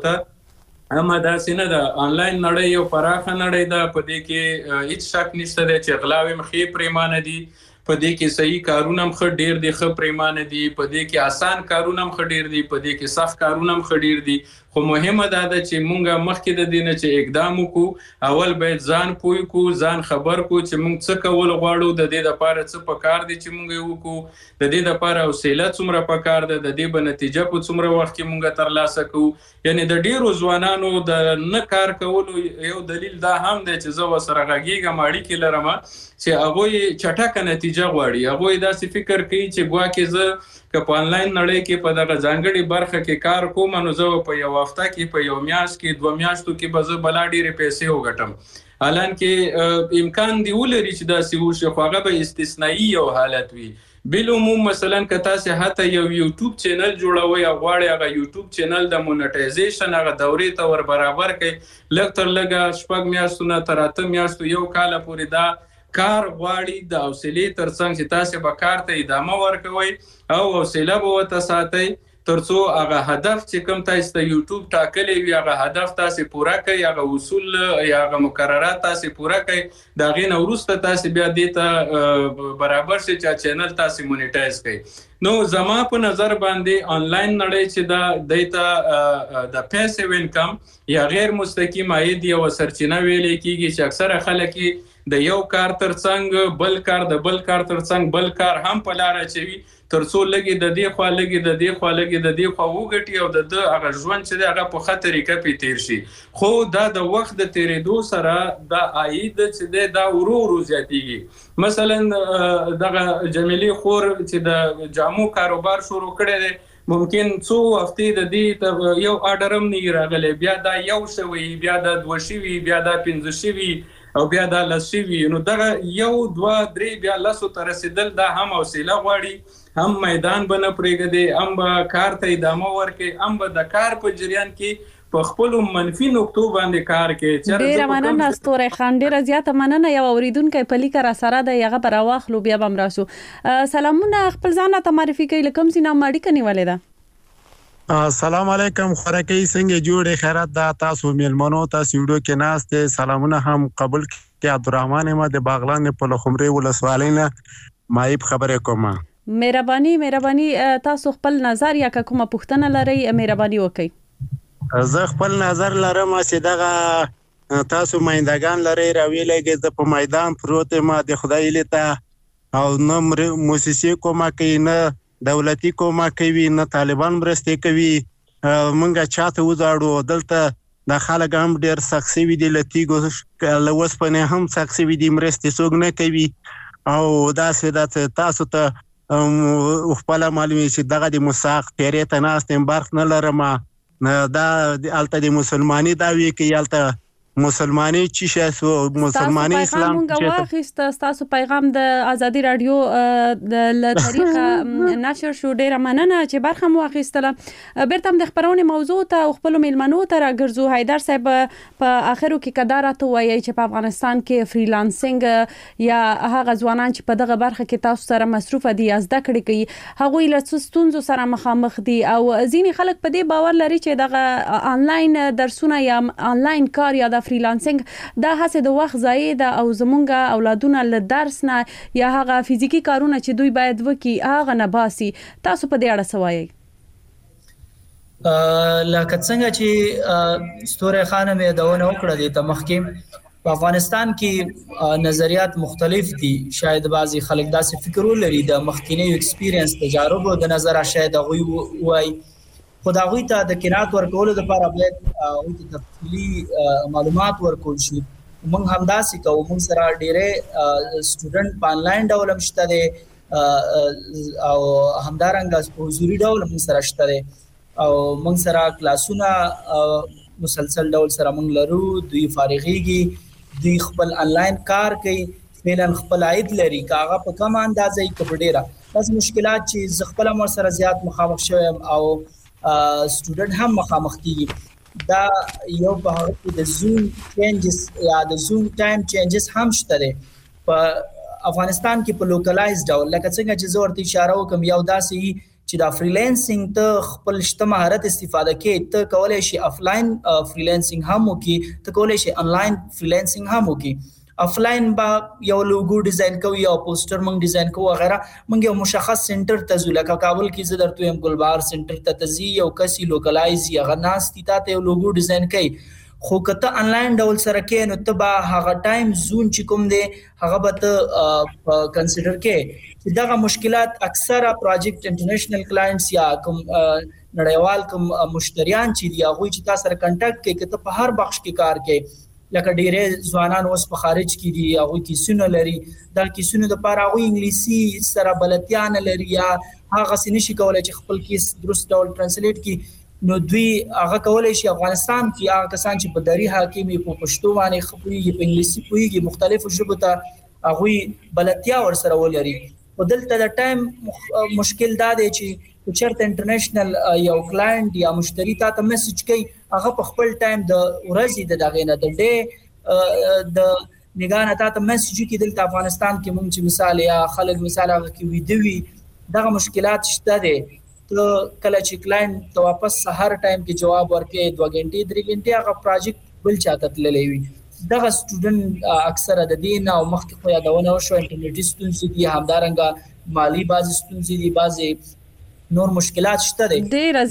ته اما دا سینه دا آنلاین نړۍ یو پراخه نړۍ ده په دې کې هیڅ شک نشته چې غلاوي مخې پریمانه دي په دې کې صحیح کارونه هم خ ډیر دي خ پریمانه دي په دې کې آسان کارونه هم خ ډیر دي په دې کې سخت کارونه هم خ ډیر دي خو مهمه ده چې مونږه مخکې د دینه چې اقدام وکړو اول باید ځان پوي کو ځان خبر کو چې مونږ څه کول غواړو د دې لپاره څه پکار دي چې مونږ وکړو د دې لپاره حوصله څومره پکار ده د دې په نتیجه په څومره وخت کې مونږ ترلاسه کوو یعنی د ډیرو ځوانانو د نه کار کولو یو دلیل دا هم دی چې زه وسره غږیږم اړیکې لرم چې هغه چټکه نتیجه غواړي هغه داسې فکر کوي چې ګواکې زه که په آنلاین نړۍ کې په دغه ځانګړي برخه کې کار کوم نو زه په یو هفته کې په یو میاشت کې 2 میاشتو کې به زه بلا ډېرې پیسې وګټم الان کې امکان دی ولري چې دا سی وشي خو هغه به استثنایی یو حالت وي بالعموم مثلا که تاسو حتی یو یوټیوب چینل جوړوي او غواړئ هغه یوټیوب چینل د مونټایزیشن هغه دورې ته ور برابر کړئ لږ تر لږه 6 میاشتو نه تر 8 میاشتو یو کال پورې دا کار غواړي د حوصلې ترڅنګ چې تاسو به کار ته ادامه ورکوي او حوصله به وته ساتئ ترڅو هغه هدف چې کوم تاسو ته یوټیوب ټاکلې وي هغه هدف تاسو پوره کړئ هغه اصول یا هغه مقررات تاسو پوره کړئ دا غینه وروسته تاسو بیا دې ته برابر شي چې چینل تاسو مونیټایز کړئ نو زما په نظر باندې آنلاین نړۍ چې دا دیتا د پیسیو انکم یا غیر مستقیم عاید یو سرچینه ویلې کیږي چې اکثره خلک د یو کار ترڅنګ بل کار د بل کار ترڅنګ بل کار هم په لار اچوي ترڅو لګي د دې خوا لګي د دې خوا لګي د دې خوا وګټي او د هغه ژوند چې هغه په خطر کې پی تیر شي خو دا د وخت د تیرېدو سره د عاید چې دا ورو زیاتیږي مثلا دغه جمیلی خور چې د جامو کاروبار شروع کړی دی ممکن څو هفتې د دې یو آرډرم نه راغلی بیا دا یو شوی بیا دا 2 شوی بیا دا 15 شوی او بیا دا لسی وي نو دغه 1 2 3 بیا لاسو ته رسیدل دا هم حوصله غواړي هم میدان بنه پرېږدي هم به کار ته ادامه ورکړي هم به د کار په جریان کې په خپل منفي نقطو باندې کار کوي. ډیره مننه ستوري خان، ډیره زیاته مننه. یو اوریدونکو په لیکه را سره د یغه پر واخلو بیا بم راسو. سلامونه، خپل ځان ته معرفي کوي لکم سینا ماړی کني ولې ده. السلام علیکم، خورکې څنګه جوړې خیرات دا تاسو میلمنو ته سیډو کې ناشته سلامونه هم قبول کې. عبدالرحمن ما د باغلان په لخمري ولسوالۍ نه مایب خبرې کوم. مهرباني تاسو خپل نظر یا کومه پوښتنه لرئ مهرباني وکړئ. زه خپل نظر لرم چې دغه تاسو مایندگان لري راویلې چې په میدان پروت ما د خدای لته او نو موسسې کومه کوي نه دولتي کومه کوي نه طالبان مرسته کوي. مونږه چاته وځاړو دلته د خلک هم ډیر سخصي وي د لتیګو لوس پنه هم سخصي وي د مرسته سوګ نه کوي او دا سیده تاسو ته خپل معلومي چې دغه د مساق تیرې ته ناستم برخ نه لرم. دا الته د مسلمانی دا وی کې الته مسلمانی چې شاسو مسلمانی اسلام چې واخیست. تاسو پیغام د ازادي رادیو د طریقه نشر شو، ډیره مننه چې برخه مو واخیستله. بیرته د خبرونه موضوع ته خپل میلمنو ته راګرځو. حیدر صاحب په اخرو کې قدرت وایي چې په افغانستان کې فریلانسینګ یا هغه ځوانان چې په دغه برخه کې تاسو سره مصروف دي زده کړې کوي هغه له ستونزو سره مخامخ دي او ځینې خلک په دې باور لري چې دغه آنلاین درسونه یا آنلاین کار یا د فریلانسینګ دا هڅه د وخت ضایع ده او زمونږ اولادونه له درس نه یا هغه فزیکی کارونه چې دوی باید وکي هغه نه باسي. تاسو په دې اړه څه وایي؟ لکه څنګه چې ستوره خانم یې داونه وکړه د مخکې په افغانستان کې نظریات مختلف دي. شاید بعضی خلک داسې فکر ولري د مخکینی ایکسپیرینس تجارب د نظر شاید هغه وایي خداوی ته د قرات ورکول لپاره باید او تفصیلی معلومات ورکول شي. موږ هم داسې کوو. موږ سره ډېرې سټوډنټ په آنلاین ډول مشته دي او همدارنګه په حضوري ډول موږ سره شته دي او موږ سره کلاسونه مسلسل ډول سره موږ لرو. دوی فارغيږي، دوی خپل آنلاین کار کوي، فعلا خپل عاید لري. کاغه په کوم اندازې کې ډېره داسې مشکلات چې ز خپل مر سره زیات مخامخ شوم او سټوډنټ هم مخامخ کیږي. دا یو په هغه کې د زوم چینجز یا د زوم ټایم چینجز هم شته په افغانستان کې په لوکلایز ډول. لکه څنګه چې زه ورته اشاره وکم یو داسې چې دا فریلانسینګ ته خپل شته مهارت استفاده کې ته کولای شي افلاین فریلانسینګ هم وکي، ته کولای شي آنلاین فریلانسینګ هم وکي. افلاین با یو لوګو ډیزاین کوي یا پوسټر مونږ ډیزاین کوو وغیرہ. مونږ یو مشخص سنټر ته ځو، لکه کابل کې زه درته يم ګلبار سنټر ته تزي یو کسي لوکلایز یا غناستي ته یو لوګو ډیزاین کوي. خو کته آنلاین ډول سره کې نو ته با هغه ټایم زون چې کوم دی هغه به ته کنسیډر کې. دغه مشکلات اکثره پروجیکټ انټرنیشنل کلاینټس یا کوم نړیوال کوم مشتریان چې دی هغه چې تاسو سره کنټاکټ کوي کته په هر بخش کې کار کوي. لکه ډېرې ځوانان اوس په خارج کې دي هغه کیسونه لري. دا کیسونه د پاره هغه انګلیسي سره بلدتیا نه لري یا هغه سنشي کولای چې خپل کیس درست ډول ترانسلیټ کړي. نو دوی هغه کولای شي افغانستان کې هغه کسان چې په دری حاکمي په پښتو باندې خپويږي په انګلیسي پويږي مختلفو ژبو ته هغه بلدتیا ورسره ولري. ودلته د ټایم مشکل دا دی چې چرته انټرنیشنل یو کلاینټ یا مشتری ته میسج کوي هغه په خپل ټایم د ورځې د دغه نه د ډے د نگاه ته میسج کې دلته افغانستان کې مونږ چې مثال یا خلک مثال هغه کې ویډیوي دغه مشکلات شته دي. ته کله چې کلاینټ ته واپس سحر ټایم کې جواب ورکړي 2 غنټې 3 غنټې هغه پروجیکټ بل چاته تللی وي. دغه سټوډنټ اکثره د دین او مخکې خو یادونه وشو انټرنیټي ستونزې دي، همدارنګه مالی بعض ستونزې دي، بعض نور مشکلات شته دي. ډېر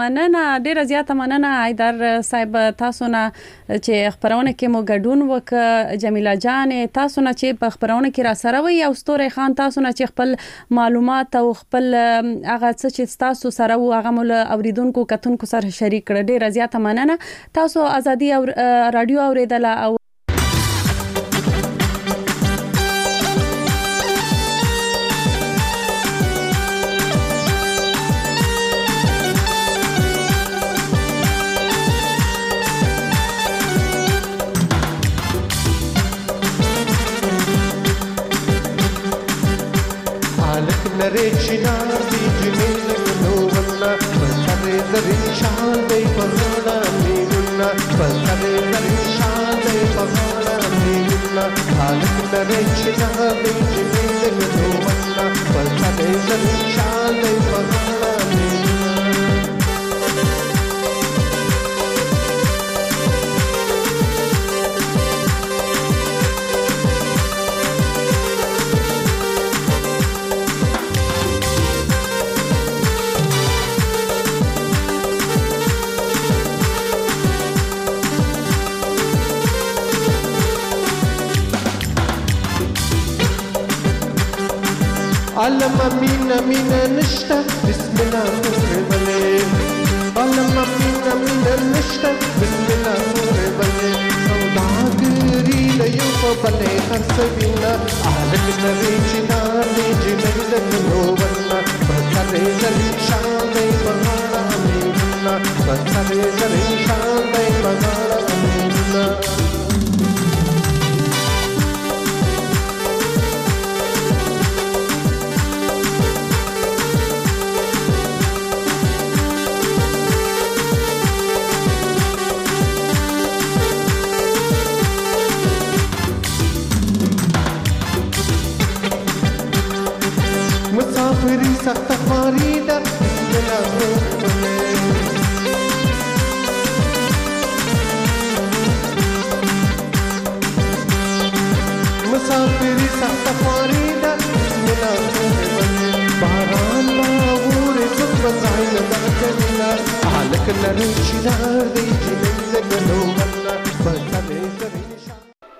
زیاته مننه حیدر صاحب تاسو نه چې خبرونه کې مو ګډون وک. جمیله جان تاسو نه چې په خبرونه کې را سره وي او ستوري خان تاسو نه چې خپل معلومات او خپل هغه څه چې تاسو سره و هغه مول اوریدونکو کتونکو سره شریک کړ. ډېر زیاته مننه. تاسو ازادي او رادیو اوریدل او لري چنار دی جنې لګنو ونا پسره زري شان دی پغړا مینا پسره زري شان دی پغړا مینا حالک لري چنار دی جنې لګنو ونا پسره زري شان دی پغړا مینا علم مين مين نشتا بسم الله مربلي علم مين نشتا بسم الله مربلي سوداګري ليو په بلې خرڅوينا عالم لري چنار دي جنې لګنو ونا پسره زلي شان دی بغاړه مینا پسره زلي شان دی بغاړه مینا مسافری سخت خواری دا بسم الله مربلي مسافری سخت خواری دا بسم الله مربلي باران باور څوک بځای نه کړنه حالک لري چې دار دی چې لګنو ولا